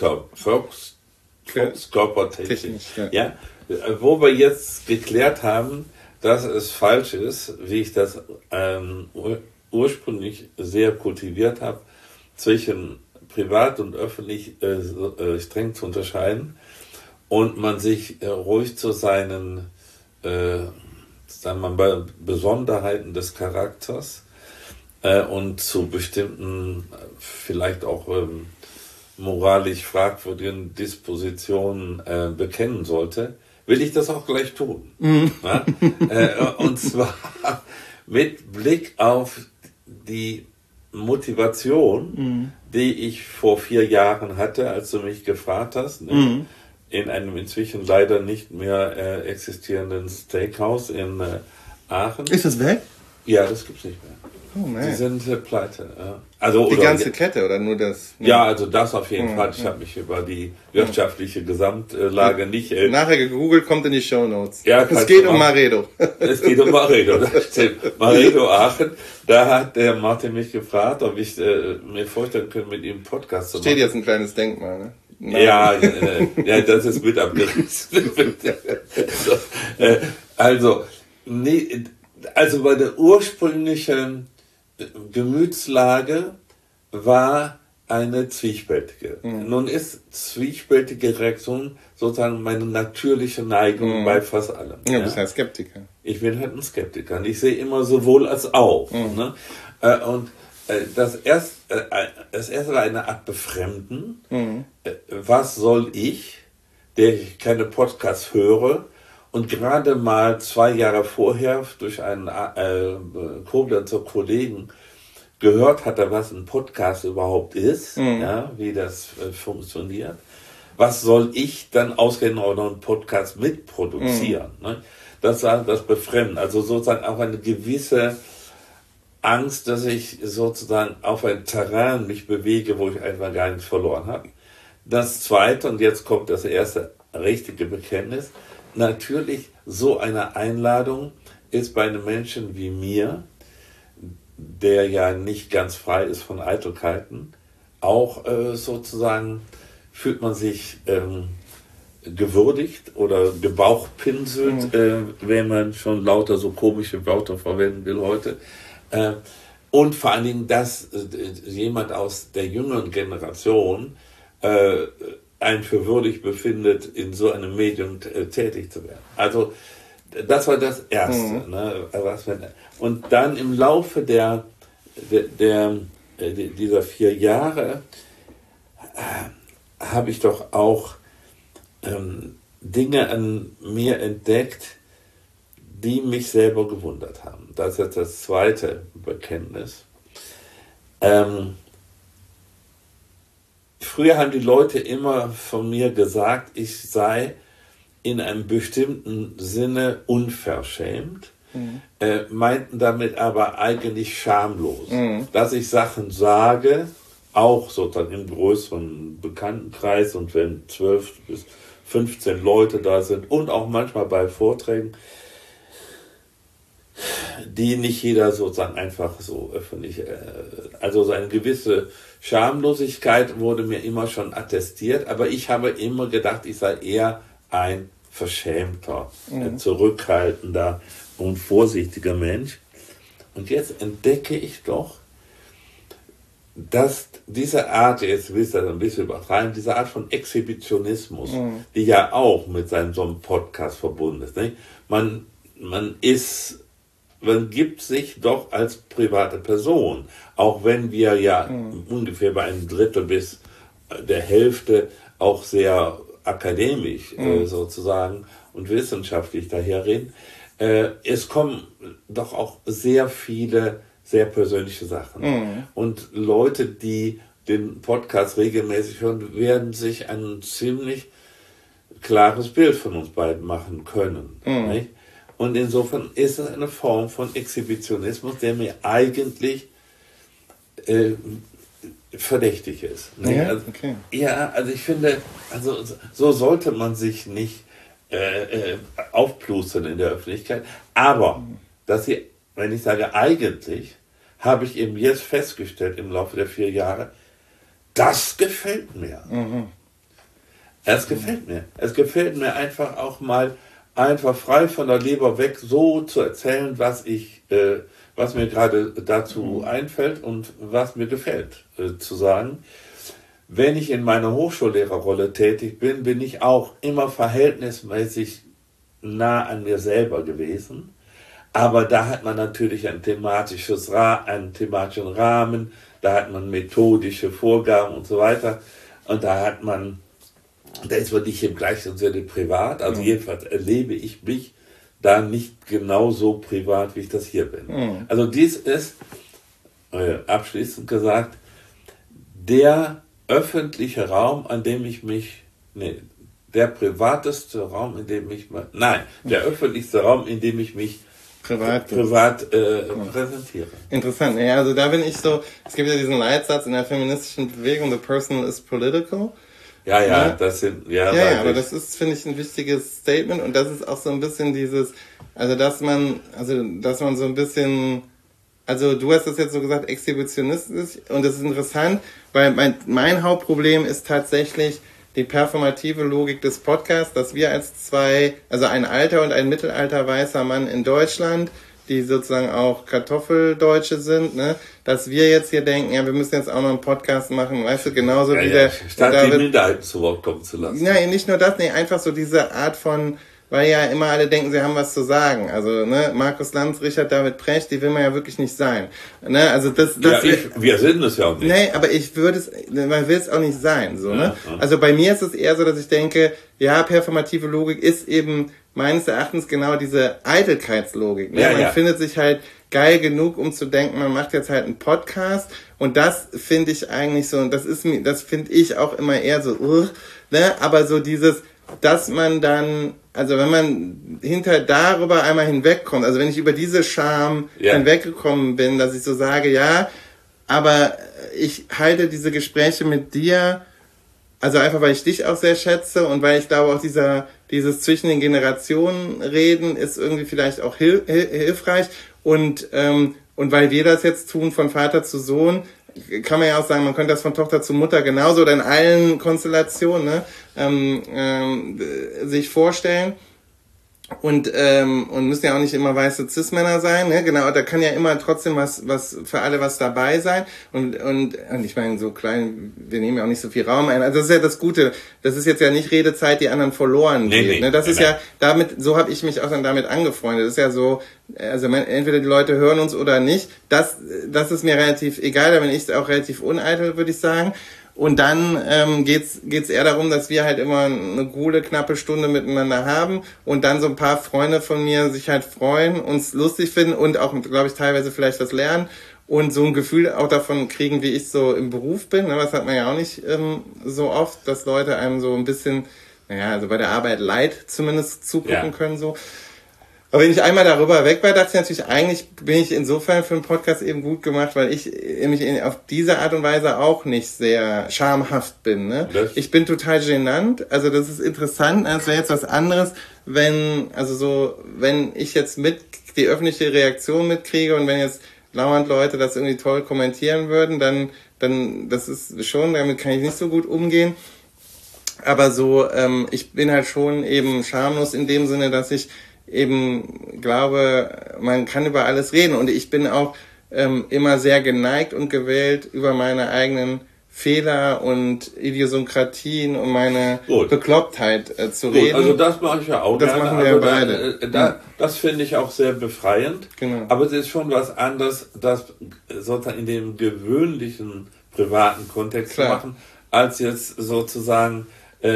Volkskörpertechnisch. Ja. Wo wir jetzt geklärt haben, dass es falsch ist, wie ich das ursprünglich sehr kultiviert habe, zwischen privat und öffentlich streng zu unterscheiden, und man sich ruhig zu seinen sagen wir mal, Besonderheiten des Charakters und zu bestimmten, vielleicht auch moralisch fragwürdigen Dispositionen bekennen sollte, will ich das auch gleich tun. Ja? Und zwar mit Blick auf die Motivation, die ich vor 4 Jahren hatte, als du mich gefragt hast, ne? In einem inzwischen leider nicht mehr existierenden Steakhouse in Aachen. Ist das weg? Ja, das gibt's nicht mehr. Oh, man. Die sind pleite. Also, die ganze Kette oder nur das? Ne? Ja, also das auf jeden Fall. Ich habe mich über die wirtschaftliche Gesamtlage nicht... Nachher gegoogelt, kommt in die Shownotes. Ja, es geht um Maredo. Es geht um Maredo, das stimmt. Maredo Aachen, da hat der Martin mich gefragt, ob ich mir vorstellen könnte, mit ihm einen Podcast zu machen. Steht jetzt ein kleines Denkmal, ne? Ja, das ist mit abgerissen. Also bei der ursprünglichen Gemütslage war eine zwiespältige. Nun ist zwiespältige Reaktion sozusagen meine natürliche Neigung bei fast allem. Ja, du bist halt Skeptiker. Ich bin halt ein Skeptiker, und ich sehe immer sowohl als auch. Ne? Und das erste war eine Art Befremden. Was soll ich, der ich keine Podcasts höre, und gerade mal 2 Jahre vorher durch einen Koblenzer Kollegen gehört hatte, was ein Podcast überhaupt ist, ja, wie das funktioniert. Was soll ich dann ausgerechnet auch noch einen Podcast mitproduzieren? Ne? Das war das Befremden, also sozusagen auch eine gewisse Angst, dass ich sozusagen auf ein Terrain mich bewege, wo ich einfach gar nichts verloren habe. Das zweite, und jetzt kommt das erste richtige Bekenntnis, natürlich so eine Einladung ist bei einem Menschen wie mir, der ja nicht ganz frei ist von Eitelkeiten, auch sozusagen fühlt man sich gewürdigt oder gebauchpinselt, wenn man schon lauter so komische Wörter verwenden will heute. Und vor allen Dingen, dass jemand aus der jüngeren Generation einen für würdig befindet, in so einem Medium tätig zu werden. Also das war das Erste. Ne? Und dann im Laufe dieser 4 Jahre habe ich doch auch Dinge an mir entdeckt, die mich selber gewundert haben. Das ist jetzt das zweite Bekenntnis. Früher haben die Leute immer von mir gesagt, ich sei in einem bestimmten Sinne unverschämt, meinten damit aber eigentlich schamlos. Dass ich Sachen sage, auch sozusagen im größeren Bekanntenkreis und wenn 12 bis 15 Leute da sind und auch manchmal bei Vorträgen, die nicht jeder sozusagen einfach so öffentlich, also so eine gewisse Schamlosigkeit wurde mir immer schon attestiert, aber ich habe immer gedacht, ich sei eher ein verschämter, zurückhaltender und vorsichtiger Mensch. Und jetzt entdecke ich doch, dass diese Art, jetzt will ich das ein bisschen übertreiben, diese Art von Exhibitionismus, die ja auch mit so einem Podcast verbunden ist, nicht? Man gibt sich doch als private Person, auch wenn wir ja ungefähr bei einem Drittel bis der Hälfte auch sehr akademisch sozusagen und wissenschaftlich daherreden. Es kommen doch auch sehr viele sehr persönliche Sachen. Und Leute, die den Podcast regelmäßig hören, werden sich ein ziemlich klares Bild von uns beiden machen können. Nicht? Und insofern ist es eine Form von Exhibitionismus, der mir eigentlich verdächtig ist. Ja, okay. Ja, also ich finde, also so sollte man sich nicht aufplustern in der Öffentlichkeit. Aber, wenn ich sage eigentlich, habe ich eben jetzt festgestellt im Laufe der 4 Jahre, das gefällt mir. Es gefällt mir. Es gefällt mir einfach auch mal einfach frei von der Leber weg so zu erzählen, was mir gerade dazu einfällt und was mir gefällt zu sagen. Wenn ich in meiner Hochschullehrerrolle tätig bin, bin ich auch immer verhältnismäßig nah an mir selber gewesen. Aber da hat man natürlich einen thematischen Rahmen, da hat man methodische Vorgaben und so weiter. Und da ist man nicht im gleichen Sinne privat. Also jedenfalls erlebe ich mich da nicht genauso privat, wie ich das hier bin. Also dies ist, abschließend gesagt, der öffentliche Raum, der privateste Raum, der öffentlichste Raum, in dem ich mich privat präsentiere. Interessant. Ja, also da bin ich so, es gibt ja diesen Leitsatz in der feministischen Bewegung, the personal is political. Ja, das sind, aber das ist, finde ich, ein wichtiges Statement und das ist auch so ein bisschen dieses, dass man so ein bisschen, also du hast das jetzt so gesagt, exhibitionistisch und das ist interessant, weil mein Hauptproblem ist tatsächlich die performative Logik des Podcasts, dass wir als ein alter und ein mittelalter weißer Mann in Deutschland, die sozusagen auch Kartoffeldeutsche sind, ne, dass wir jetzt hier denken, ja, wir müssen jetzt auch noch einen Podcast machen, weißt du, genauso wie der statt die Minderheiten zu Wort kommen zu lassen. Nein, nicht nur das, einfach so diese Art von, weil ja immer alle denken, sie haben was zu sagen. Also, ne, Markus Lanz, Richard David Precht, die will man ja wirklich nicht sein. Ne, also wir sind es ja auch nicht. Nee, aber man will es auch nicht sein, so, ne? Also bei mir ist es eher so, dass ich denke, ja, performative Logik ist eben meines Erachtens genau diese Eitelkeitslogik. Ne? Man findet sich halt geil genug, um zu denken, man macht jetzt halt einen Podcast und das finde ich eigentlich so, und das finde ich auch immer eher so, ne? Aber so dieses, dass man dann, also wenn man darüber einmal hinwegkommt, also wenn ich über diese Scham hinweggekommen bin, dass ich so sage, ja, aber ich halte diese Gespräche mit dir, also einfach, weil ich dich auch sehr schätze und weil ich glaube auch dieses zwischen den Generationen reden ist irgendwie vielleicht auch hilfreich und weil wir das jetzt tun von Vater zu Sohn, kann man ja auch sagen, man könnte das von Tochter zu Mutter genauso oder in allen Konstellationen sich vorstellen. Und müssen ja auch nicht immer weiße Cis-Männer sein, ne? Genau, da kann ja immer trotzdem was für alle was dabei sein. Und ich meine, so klein, wir nehmen ja auch nicht so viel Raum ein. Also das ist ja das Gute. Das ist jetzt ja nicht Redezeit, die anderen verloren geht. Ne? Das ist ja damit, so habe ich mich auch dann damit angefreundet. Das ist ja so, also entweder die Leute hören uns oder nicht. Das ist mir relativ egal, da bin ich auch relativ uneitel, würde ich sagen. Und dann geht's eher darum, dass wir halt immer eine gute, knappe Stunde miteinander haben und dann so ein paar Freunde von mir sich halt freuen, uns lustig finden und auch, glaube ich, teilweise vielleicht was lernen und so ein Gefühl auch davon kriegen, wie ich so im Beruf bin. Das hat man ja auch nicht so oft, dass Leute einem so ein bisschen, also bei der Arbeit Leid zumindest zugucken können so. Aber wenn ich einmal darüber weg war, dachte ich natürlich, eigentlich bin ich insofern für den Podcast eben gut gemacht, weil ich mich auf diese Art und Weise auch nicht sehr schamhaft bin. Ne? Ich bin total genannt, also das ist interessant, das wäre jetzt was anderes, wenn ich jetzt die öffentliche Reaktion mitkriege und wenn jetzt dauernd Leute das irgendwie toll kommentieren würden, dann das ist schon, damit kann ich nicht so gut umgehen. Aber so, ich bin halt schon eben schamlos in dem Sinne, dass ich eben glaube, man kann über alles reden und ich bin auch immer sehr geneigt und gewählt, über meine eigenen Fehler und Idiosynkratien und meine Beklopptheit zu reden. Also das mache ich ja auch das gerne. Machen wir beide. Das finde ich auch sehr befreiend. Genau. Aber es ist schon was anderes, das sozusagen in dem gewöhnlichen privaten Kontext zu machen, als jetzt sozusagen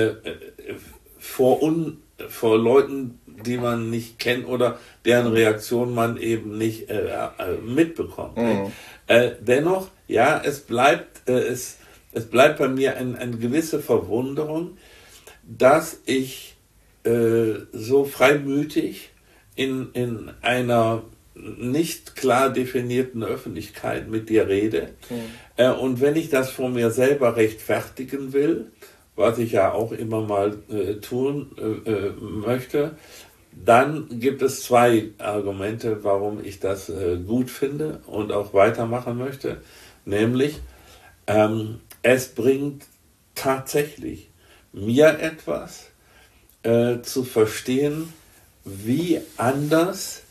vor Leuten, die man nicht kennt oder deren Reaktion man eben nicht mitbekommt. Dennoch, ja, es bleibt bei mir eine gewisse Verwunderung, dass ich so freimütig in einer nicht klar definierten Öffentlichkeit mit dir rede. Und wenn ich das von mir selber rechtfertigen will, was ich ja auch immer mal tun möchte, dann gibt es zwei Argumente, warum ich das gut finde und auch weitermachen möchte. Nämlich, es bringt tatsächlich mir etwas zu verstehen, wie anders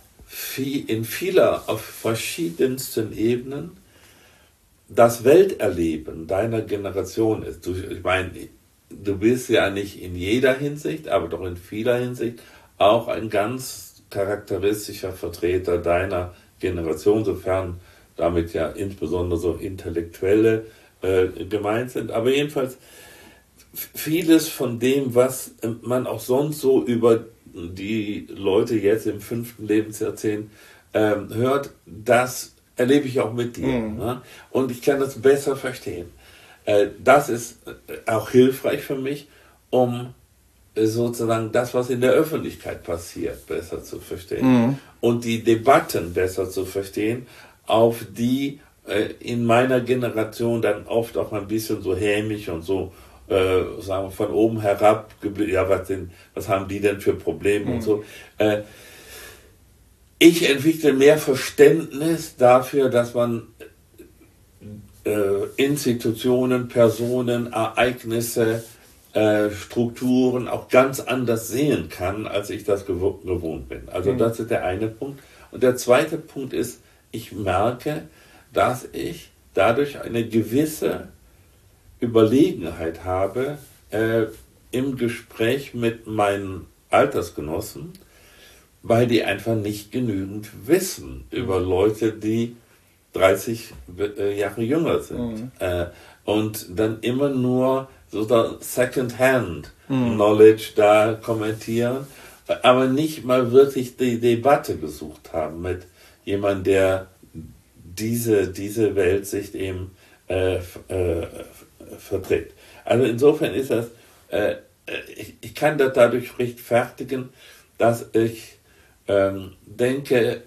auf verschiedensten Ebenen das Welterleben deiner Generation ist. Ich meine, du bist ja nicht in jeder Hinsicht, aber doch in vieler Hinsicht auch ein ganz charakteristischer Vertreter deiner Generation, sofern damit ja insbesondere so Intellektuelle gemeint sind. Aber jedenfalls vieles von dem, was man auch sonst so über die Leute jetzt im 5. Lebensjahrzehnt hört, das erlebe ich auch mit dir. Ne? Und ich kann das besser verstehen. Das ist auch hilfreich für mich, um sozusagen das, was in der Öffentlichkeit passiert, besser zu verstehen. Und die Debatten besser zu verstehen, auf die in meiner Generation dann oft auch ein bisschen so hämisch und so sagen wir von oben herab, ja, was haben die denn für Probleme und so. Ich entwickle mehr Verständnis dafür, dass man Institutionen, Personen, Ereignisse, Strukturen auch ganz anders sehen kann, als ich das gewohnt bin. Also das ist der eine Punkt. Und der zweite Punkt ist, ich merke, dass ich dadurch eine gewisse Überlegenheit habe im Gespräch mit meinen Altersgenossen, weil die einfach nicht genügend wissen über Leute, die 30 Jahre jünger sind. Und dann immer nur so Second-Hand Knowledge da kommentieren, aber nicht mal wirklich die Debatte gesucht haben mit jemandem, der diese Weltsicht eben vertritt. Also insofern ist das, ich kann das dadurch rechtfertigen, dass ich denke,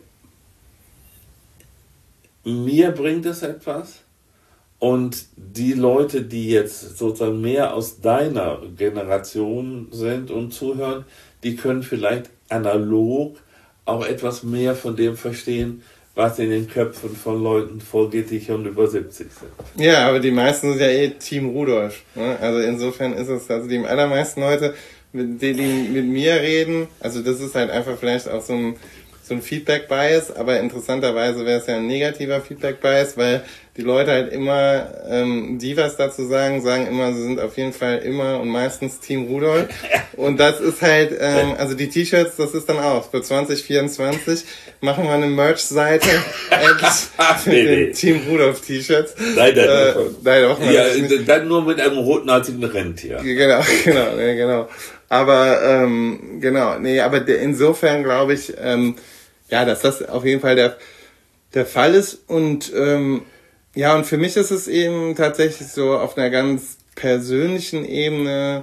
mir bringt es etwas und die Leute, die jetzt sozusagen mehr aus deiner Generation sind und zuhören, die können vielleicht analog auch etwas mehr von dem verstehen, was in den Köpfen von Leuten vorgeht, die schon über 70 sind. Ja, aber die meisten sind ja Team Rudolf. Ne? Also insofern ist es, also die allermeisten Leute, die mit mir reden, also das ist halt einfach vielleicht auch so ein Feedback-Bias, aber interessanterweise wäre es ja ein negativer Feedback-Bias, weil die Leute halt immer, die was dazu sagen immer, sie sind auf jeden Fall immer und meistens Team Rudolf. Und das ist halt, also die T-Shirts, das ist dann auch für 2024 machen wir eine Merch-Seite mit den Team Rudolf T-Shirts. Nein, doch. Ja, dann nur mit einem rotnasigen Rentier. Genau. Aber aber insofern glaube ich, dass das auf jeden Fall der Fall ist. Und und für mich ist es eben tatsächlich so auf einer ganz persönlichen Ebene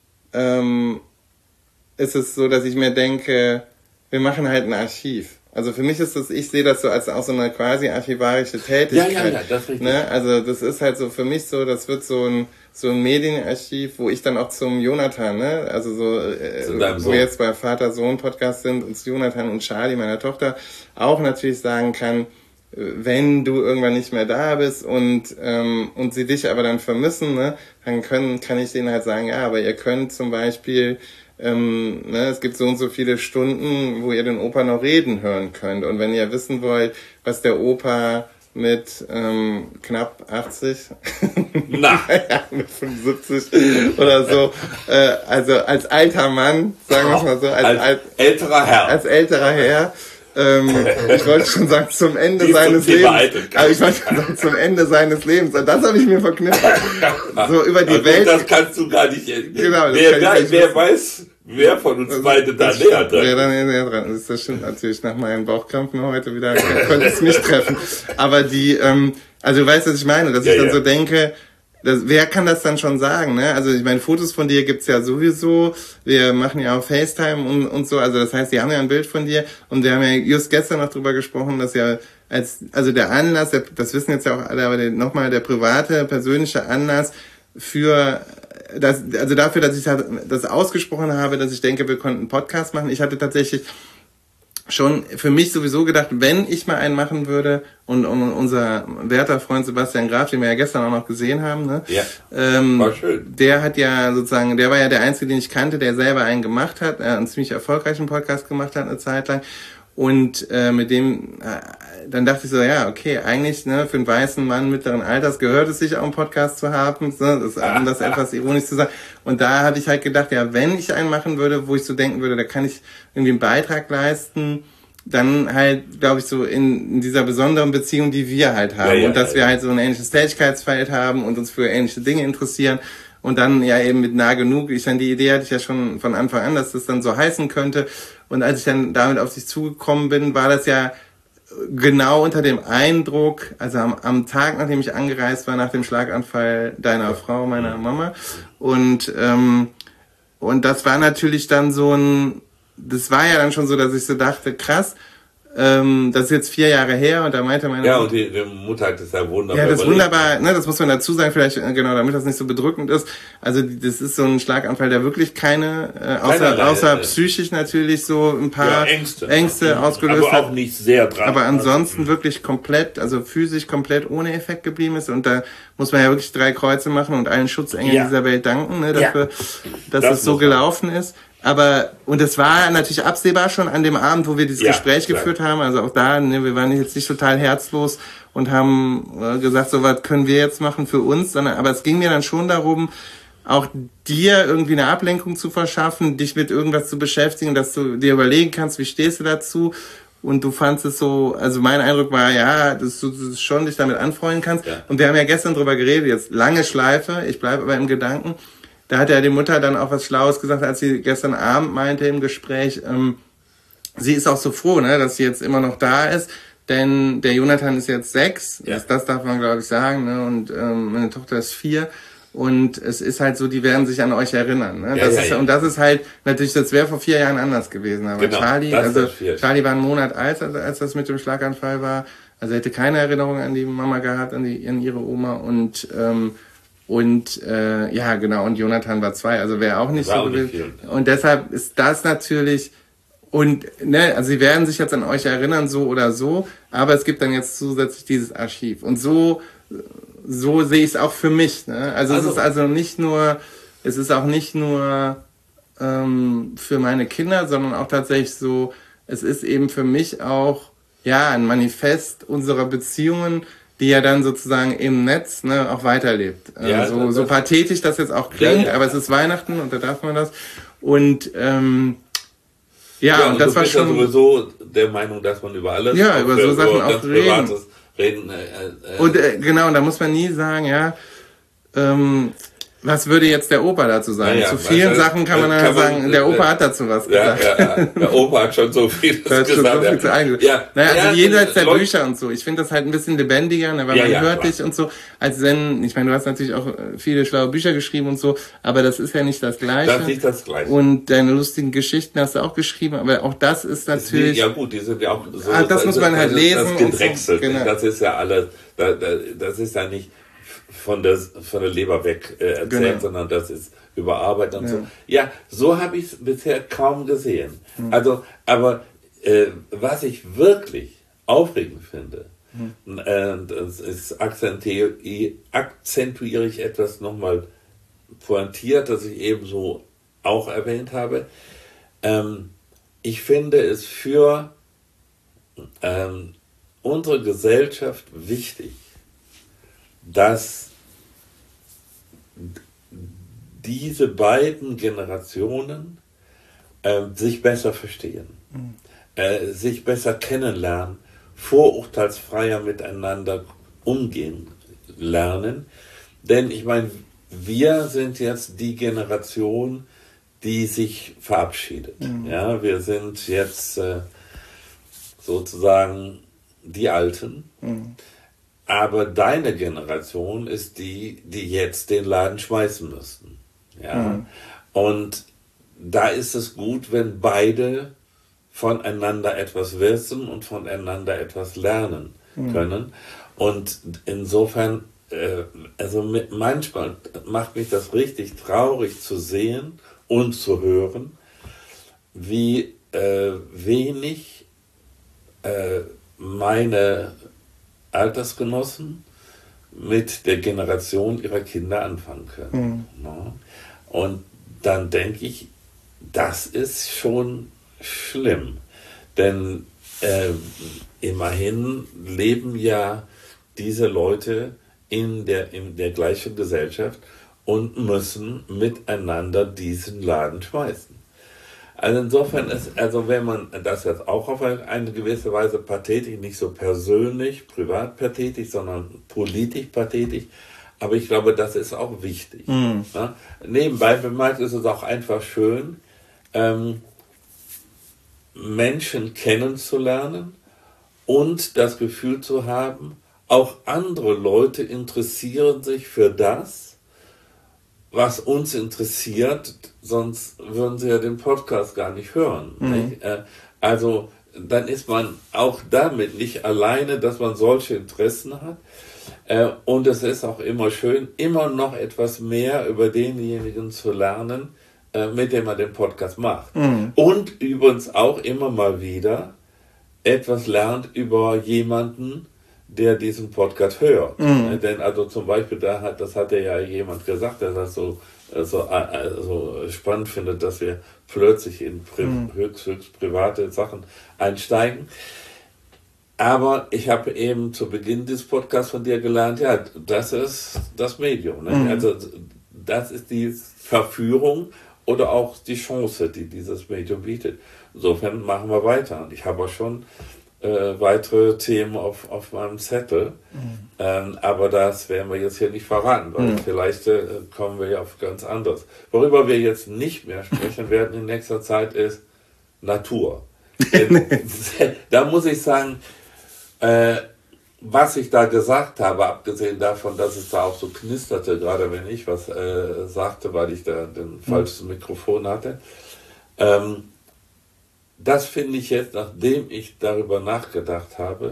ist es so, dass ich mir denke, wir machen halt ein Archiv. Also für mich ist das, ich sehe das so als auch so eine quasi archivarische Tätigkeit. Ja, das ist richtig. Ne? Also das ist halt so für mich so, das wird so ein Medienarchiv, wo ich dann auch zum Jonathan, ne, also wo wir jetzt bei Vater-Sohn-Podcast sind, und Jonathan und Charlie, meiner Tochter, auch natürlich sagen kann, wenn du irgendwann nicht mehr da bist und sie dich aber dann vermissen, ne, dann kann ich denen halt sagen, ja, aber ihr könnt zum Beispiel es gibt so und so viele Stunden, wo ihr den Opa noch reden hören könnt. Und wenn ihr wissen wollt, was der Opa mit knapp 80, mit 75 oder so, also als alter Mann, sagen wir es mal so, als älterer Herr, ich wollte schon sagen, zum Ende seines Lebens. Aber ich wollte schon sagen, zum Ende seines Lebens. Und das habe ich mir verknüpft. So über die Welt. Das kannst du gar nicht. Genau. Wer weiß, wer von uns beide da näher dran ist. Wer da näher dran ist. Das stimmt natürlich nach meinen Bauchkrampfen heute wieder. Konnte es mich treffen. Aber also du weißt, was ich meine, dass ich dann so denke, wer kann das dann schon sagen, ne? Also ich meine, Fotos von dir gibt's ja sowieso, wir machen ja auch FaceTime und so, also das heißt, die haben ja ein Bild von dir und wir haben ja just gestern noch drüber gesprochen, dass ja also der Anlass, das wissen jetzt ja auch alle, aber nochmal der private, persönliche Anlass für dafür, dass ich das ausgesprochen habe, dass ich denke, wir konnten einen Podcast machen. Ich hatte tatsächlich schon für mich sowieso gedacht, wenn ich mal einen machen würde und unser werter Freund Sebastian Graf, den wir ja gestern auch noch gesehen haben, ne? Ja, war schön. Der hat ja sozusagen, der war ja der Einzige, den ich kannte, der selber einen gemacht hat, einen ziemlich erfolgreichen Podcast gemacht hat eine Zeit lang. Und mit dem, dann dachte ich so, ja, okay, eigentlich ne, für einen weißen Mann mittleren Alters gehört es sich auch einen Podcast zu haben, um das etwas ironisch zu sagen. Und da hatte ich halt gedacht, ja, wenn ich einen machen würde, wo ich so denken würde, da kann ich irgendwie einen Beitrag leisten, dann halt, glaube ich, so in dieser besonderen Beziehung, die wir halt haben. Und dass wir halt so ein ähnliches Tätigkeitsfeld haben und uns für ähnliche Dinge interessieren. Und dann ja eben mit nah genug. Die Idee hatte ich ja schon von Anfang an, dass das dann so heißen könnte. Und als ich dann damit auf dich zugekommen bin, war das ja genau unter dem Eindruck, also am Tag, nachdem ich angereist war, nach dem Schlaganfall deiner Frau, meiner Mama. Und das war natürlich dann das war ja dann schon so, dass ich so dachte, krass, das ist jetzt 4 Jahre her und da meinte meine Mutter... Ja, und die Mutter hat das ja wunderbar das wunderbar, ne, das muss man dazu sagen, vielleicht, genau, damit das nicht so bedrückend ist. Also das ist so ein Schlaganfall, der wirklich keine, außer psychisch natürlich so ein paar Ängste ausgelöst hat. Aber auch nicht sehr dran. Aber ansonsten wirklich komplett, also physisch komplett ohne Effekt geblieben ist und da muss man ja wirklich 3 Kreuze machen und allen Schutzengeln dieser Welt danken, ne, dafür, dass es so gelaufen ist. Aber, und es war natürlich absehbar schon an dem Abend, wo wir dieses Gespräch geführt haben, also auch da, ne, wir waren jetzt nicht total herzlos und haben gesagt, so was können wir jetzt machen für uns, aber es ging mir dann schon darum, auch dir irgendwie eine Ablenkung zu verschaffen, dich mit irgendwas zu beschäftigen, dass du dir überlegen kannst, wie stehst du dazu, und du fandst es so, also mein Eindruck war, ja, dass du schon dich damit anfreunden kannst, und wir haben ja gestern drüber geredet, jetzt lange Schleife, ich bleibe aber im Gedanken. Da hat ja die Mutter dann auch was Schlaues gesagt, als sie gestern Abend meinte im Gespräch, sie ist auch so froh, ne, dass sie jetzt immer noch da ist, denn der Jonathan ist jetzt 6, das darf man glaube ich sagen, ne, und meine Tochter ist 4 und es ist halt so, die werden sich an euch erinnern, ne, und das ist halt natürlich, das wäre vor 4 Jahren anders gewesen, aber genau, Charlie war einen Monat alt, als das mit dem Schlaganfall war, also hätte keine Erinnerung an die Mama gehabt, an ihre Oma und Jonathan war 2, also wäre auch nicht so gewesen. Und deshalb ist das natürlich Und ne, also sie werden sich jetzt an euch erinnern, so oder so, aber es gibt dann jetzt zusätzlich dieses Archiv. Und so sehe ich es auch für mich. Ne? Also es ist also nicht nur, es ist auch nicht nur für meine Kinder, sondern auch tatsächlich so, es ist eben für mich auch ja ein Manifest unserer Beziehungen, die ja dann sozusagen im Netz ne, auch weiterlebt. Ja, so pathetisch das jetzt auch klingt, aber es ist Weihnachten und da darf man das. Und und das war schon. Ja sowieso der Meinung, dass man über alles. Ja, über so Sachen auch reden. Und genau, und da muss man nie sagen, ja. Was würde jetzt der Opa dazu sagen? Zu vielen Sachen kann man sagen, der Opa hat dazu was gesagt. Ja. Der Opa hat schon so viel gesagt. Jenseits der Bücher und so. Ich finde das halt ein bisschen lebendiger, ne, weil man hört dich und so. Als wenn, ich meine, du hast natürlich auch viele schlaue Bücher geschrieben und so, aber das ist ja nicht das Gleiche. Das ist nicht das Gleiche. Und deine lustigen Geschichten hast du auch geschrieben, aber auch das ist natürlich... Ja gut, die sind ja auch so... das muss man halt lesen. Das gedrechselt. So, genau. Das ist ja alles, das ist ja nicht... von der Leber weg erzählt, sondern das ist überarbeitet und so. Ja, so habe ich es bisher kaum gesehen. Also, aber was ich wirklich aufregend finde, das ist akzentuiere ich etwas nochmal pointiert, das ich eben so auch erwähnt habe. Ich finde es für unsere Gesellschaft wichtig, dass diese beiden Generationen sich besser verstehen, sich besser kennenlernen, vorurteilsfreier miteinander umgehen lernen. Denn ich meine, wir sind jetzt die Generation, die sich verabschiedet. Ja, wir sind jetzt sozusagen die Alten. Aber deine Generation ist die jetzt den Laden schmeißen müssten. Ja? Und da ist es gut, wenn beide voneinander etwas wissen und voneinander etwas lernen können. Und insofern, manchmal macht mich das richtig traurig zu sehen und zu hören, wie wenig meine Altersgenossen mit der Generation ihrer Kinder anfangen können. Und dann denke ich, das ist schon schlimm. Denn immerhin leben ja diese Leute in der gleichen Gesellschaft und müssen miteinander diesen Laden schmeißen. Also insofern ist, wenn man das jetzt auch auf eine gewisse Weise pathetisch, nicht so persönlich, privat pathetisch, sondern politisch pathetisch, aber ich glaube, das ist auch wichtig. Ja? Nebenbei bemerkt ist es auch einfach schön, Menschen kennenzulernen und das Gefühl zu haben, auch andere Leute interessieren sich für das, was uns interessiert, sonst würden sie ja den Podcast gar nicht hören. Nicht? Also dann ist man auch damit nicht alleine, dass man solche Interessen hat. Und es ist auch immer schön, immer noch etwas mehr über denjenigen zu lernen, mit dem man den Podcast macht. Und übrigens auch immer mal wieder etwas lernt über jemanden, der diesen Podcast hört. Denn also zum Beispiel, das hat ja jemand gesagt, der das so spannend findet, dass wir plötzlich in höchst private Sachen einsteigen. Aber ich habe eben zu Beginn des Podcasts von dir gelernt, ja, das ist das Medium. Ne? Also das ist die Verführung oder auch die Chance, die dieses Medium bietet. Insofern machen wir weiter. Und ich habe auch schon weitere Themen auf meinem Zettel. Aber das werden wir jetzt hier nicht verraten, weil vielleicht kommen wir ja auf ganz anderes. Worüber wir jetzt nicht mehr sprechen werden in nächster Zeit ist Natur. Da muss ich sagen, was ich da gesagt habe, abgesehen davon, dass es da auch so knisterte, gerade wenn ich was sagte, weil ich da den falschen Mikrofon hatte, das finde ich jetzt, nachdem ich darüber nachgedacht habe,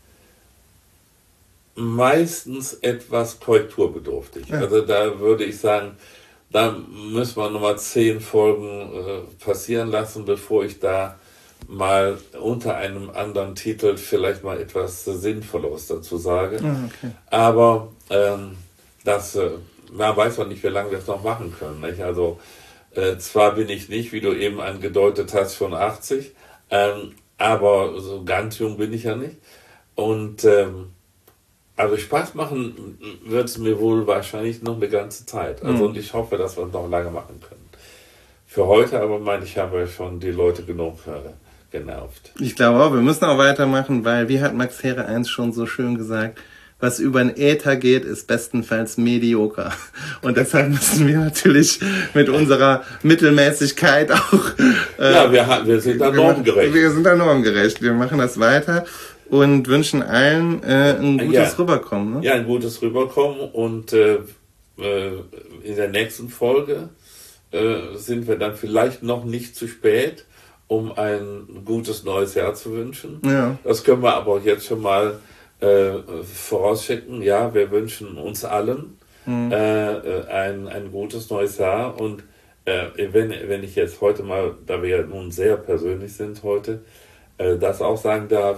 meistens etwas korrekturbedürftig. Ja. Also da würde ich sagen, da müssen wir nochmal 10 Folgen passieren lassen, bevor ich da mal unter einem anderen Titel vielleicht mal etwas Sinnvolles dazu sage. Okay. Aber man weiß auch nicht, wie lange wir es noch machen können. Nicht? Also zwar bin ich nicht, wie du eben angedeutet hast, schon 80, aber so ganz jung bin ich ja nicht. Und also Spaß machen wird es mir wohl wahrscheinlich noch eine ganze Zeit. Also und ich hoffe, dass wir es noch lange machen können. Für heute aber meine ich, haben wir schon die Leute genug genervt. Ich glaube auch, wir müssen auch weitermachen, weil, wie hat Max Herre einst schon so schön gesagt, was über den Äther geht, ist bestenfalls medioker. Und deshalb müssen wir natürlich mit unserer Mittelmäßigkeit auch... ja, wir sind da normgerecht. Wir sind da normgerecht. Wir machen das weiter und wünschen allen ein gutes Rüberkommen. Ne? Ja, ein gutes Rüberkommen. Und in der nächsten Folge sind wir dann vielleicht noch nicht zu spät, um ein gutes neues Jahr zu wünschen. Ja. Das können wir aber auch jetzt schon mal vorausschicken. Ja, wir wünschen uns allen ein gutes neues Jahr. Und wenn ich jetzt heute mal, da wir ja nun sehr persönlich sind heute, das auch sagen darf,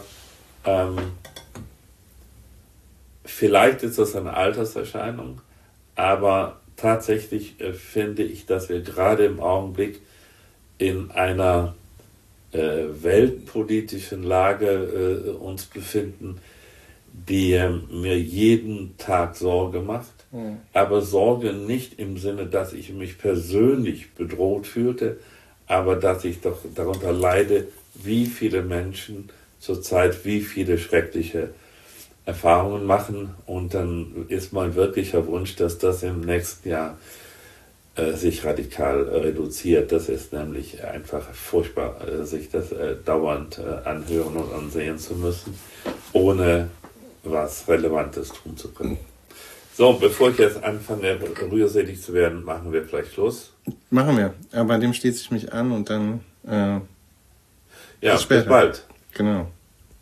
vielleicht ist das eine Alterserscheinung, aber tatsächlich finde ich, dass wir gerade im Augenblick in einer weltpolitischen Lage uns befinden, die mir jeden Tag Sorge macht. Aber Sorge nicht im Sinne, dass ich mich persönlich bedroht fühlte, aber dass ich doch darunter leide, wie viele Menschen zurzeit wie viele schreckliche Erfahrungen machen. Und dann ist mein wirklicher Wunsch, dass das im nächsten Jahr sich radikal reduziert. Das ist nämlich einfach furchtbar, sich das dauernd anhören und ansehen zu müssen, ohne was Relevantes tun zu können. So, bevor ich jetzt anfange, rührselig zu werden, machen wir vielleicht Schluss. Machen wir. Aber dem schließe ich mich an und dann bis bald. Genau.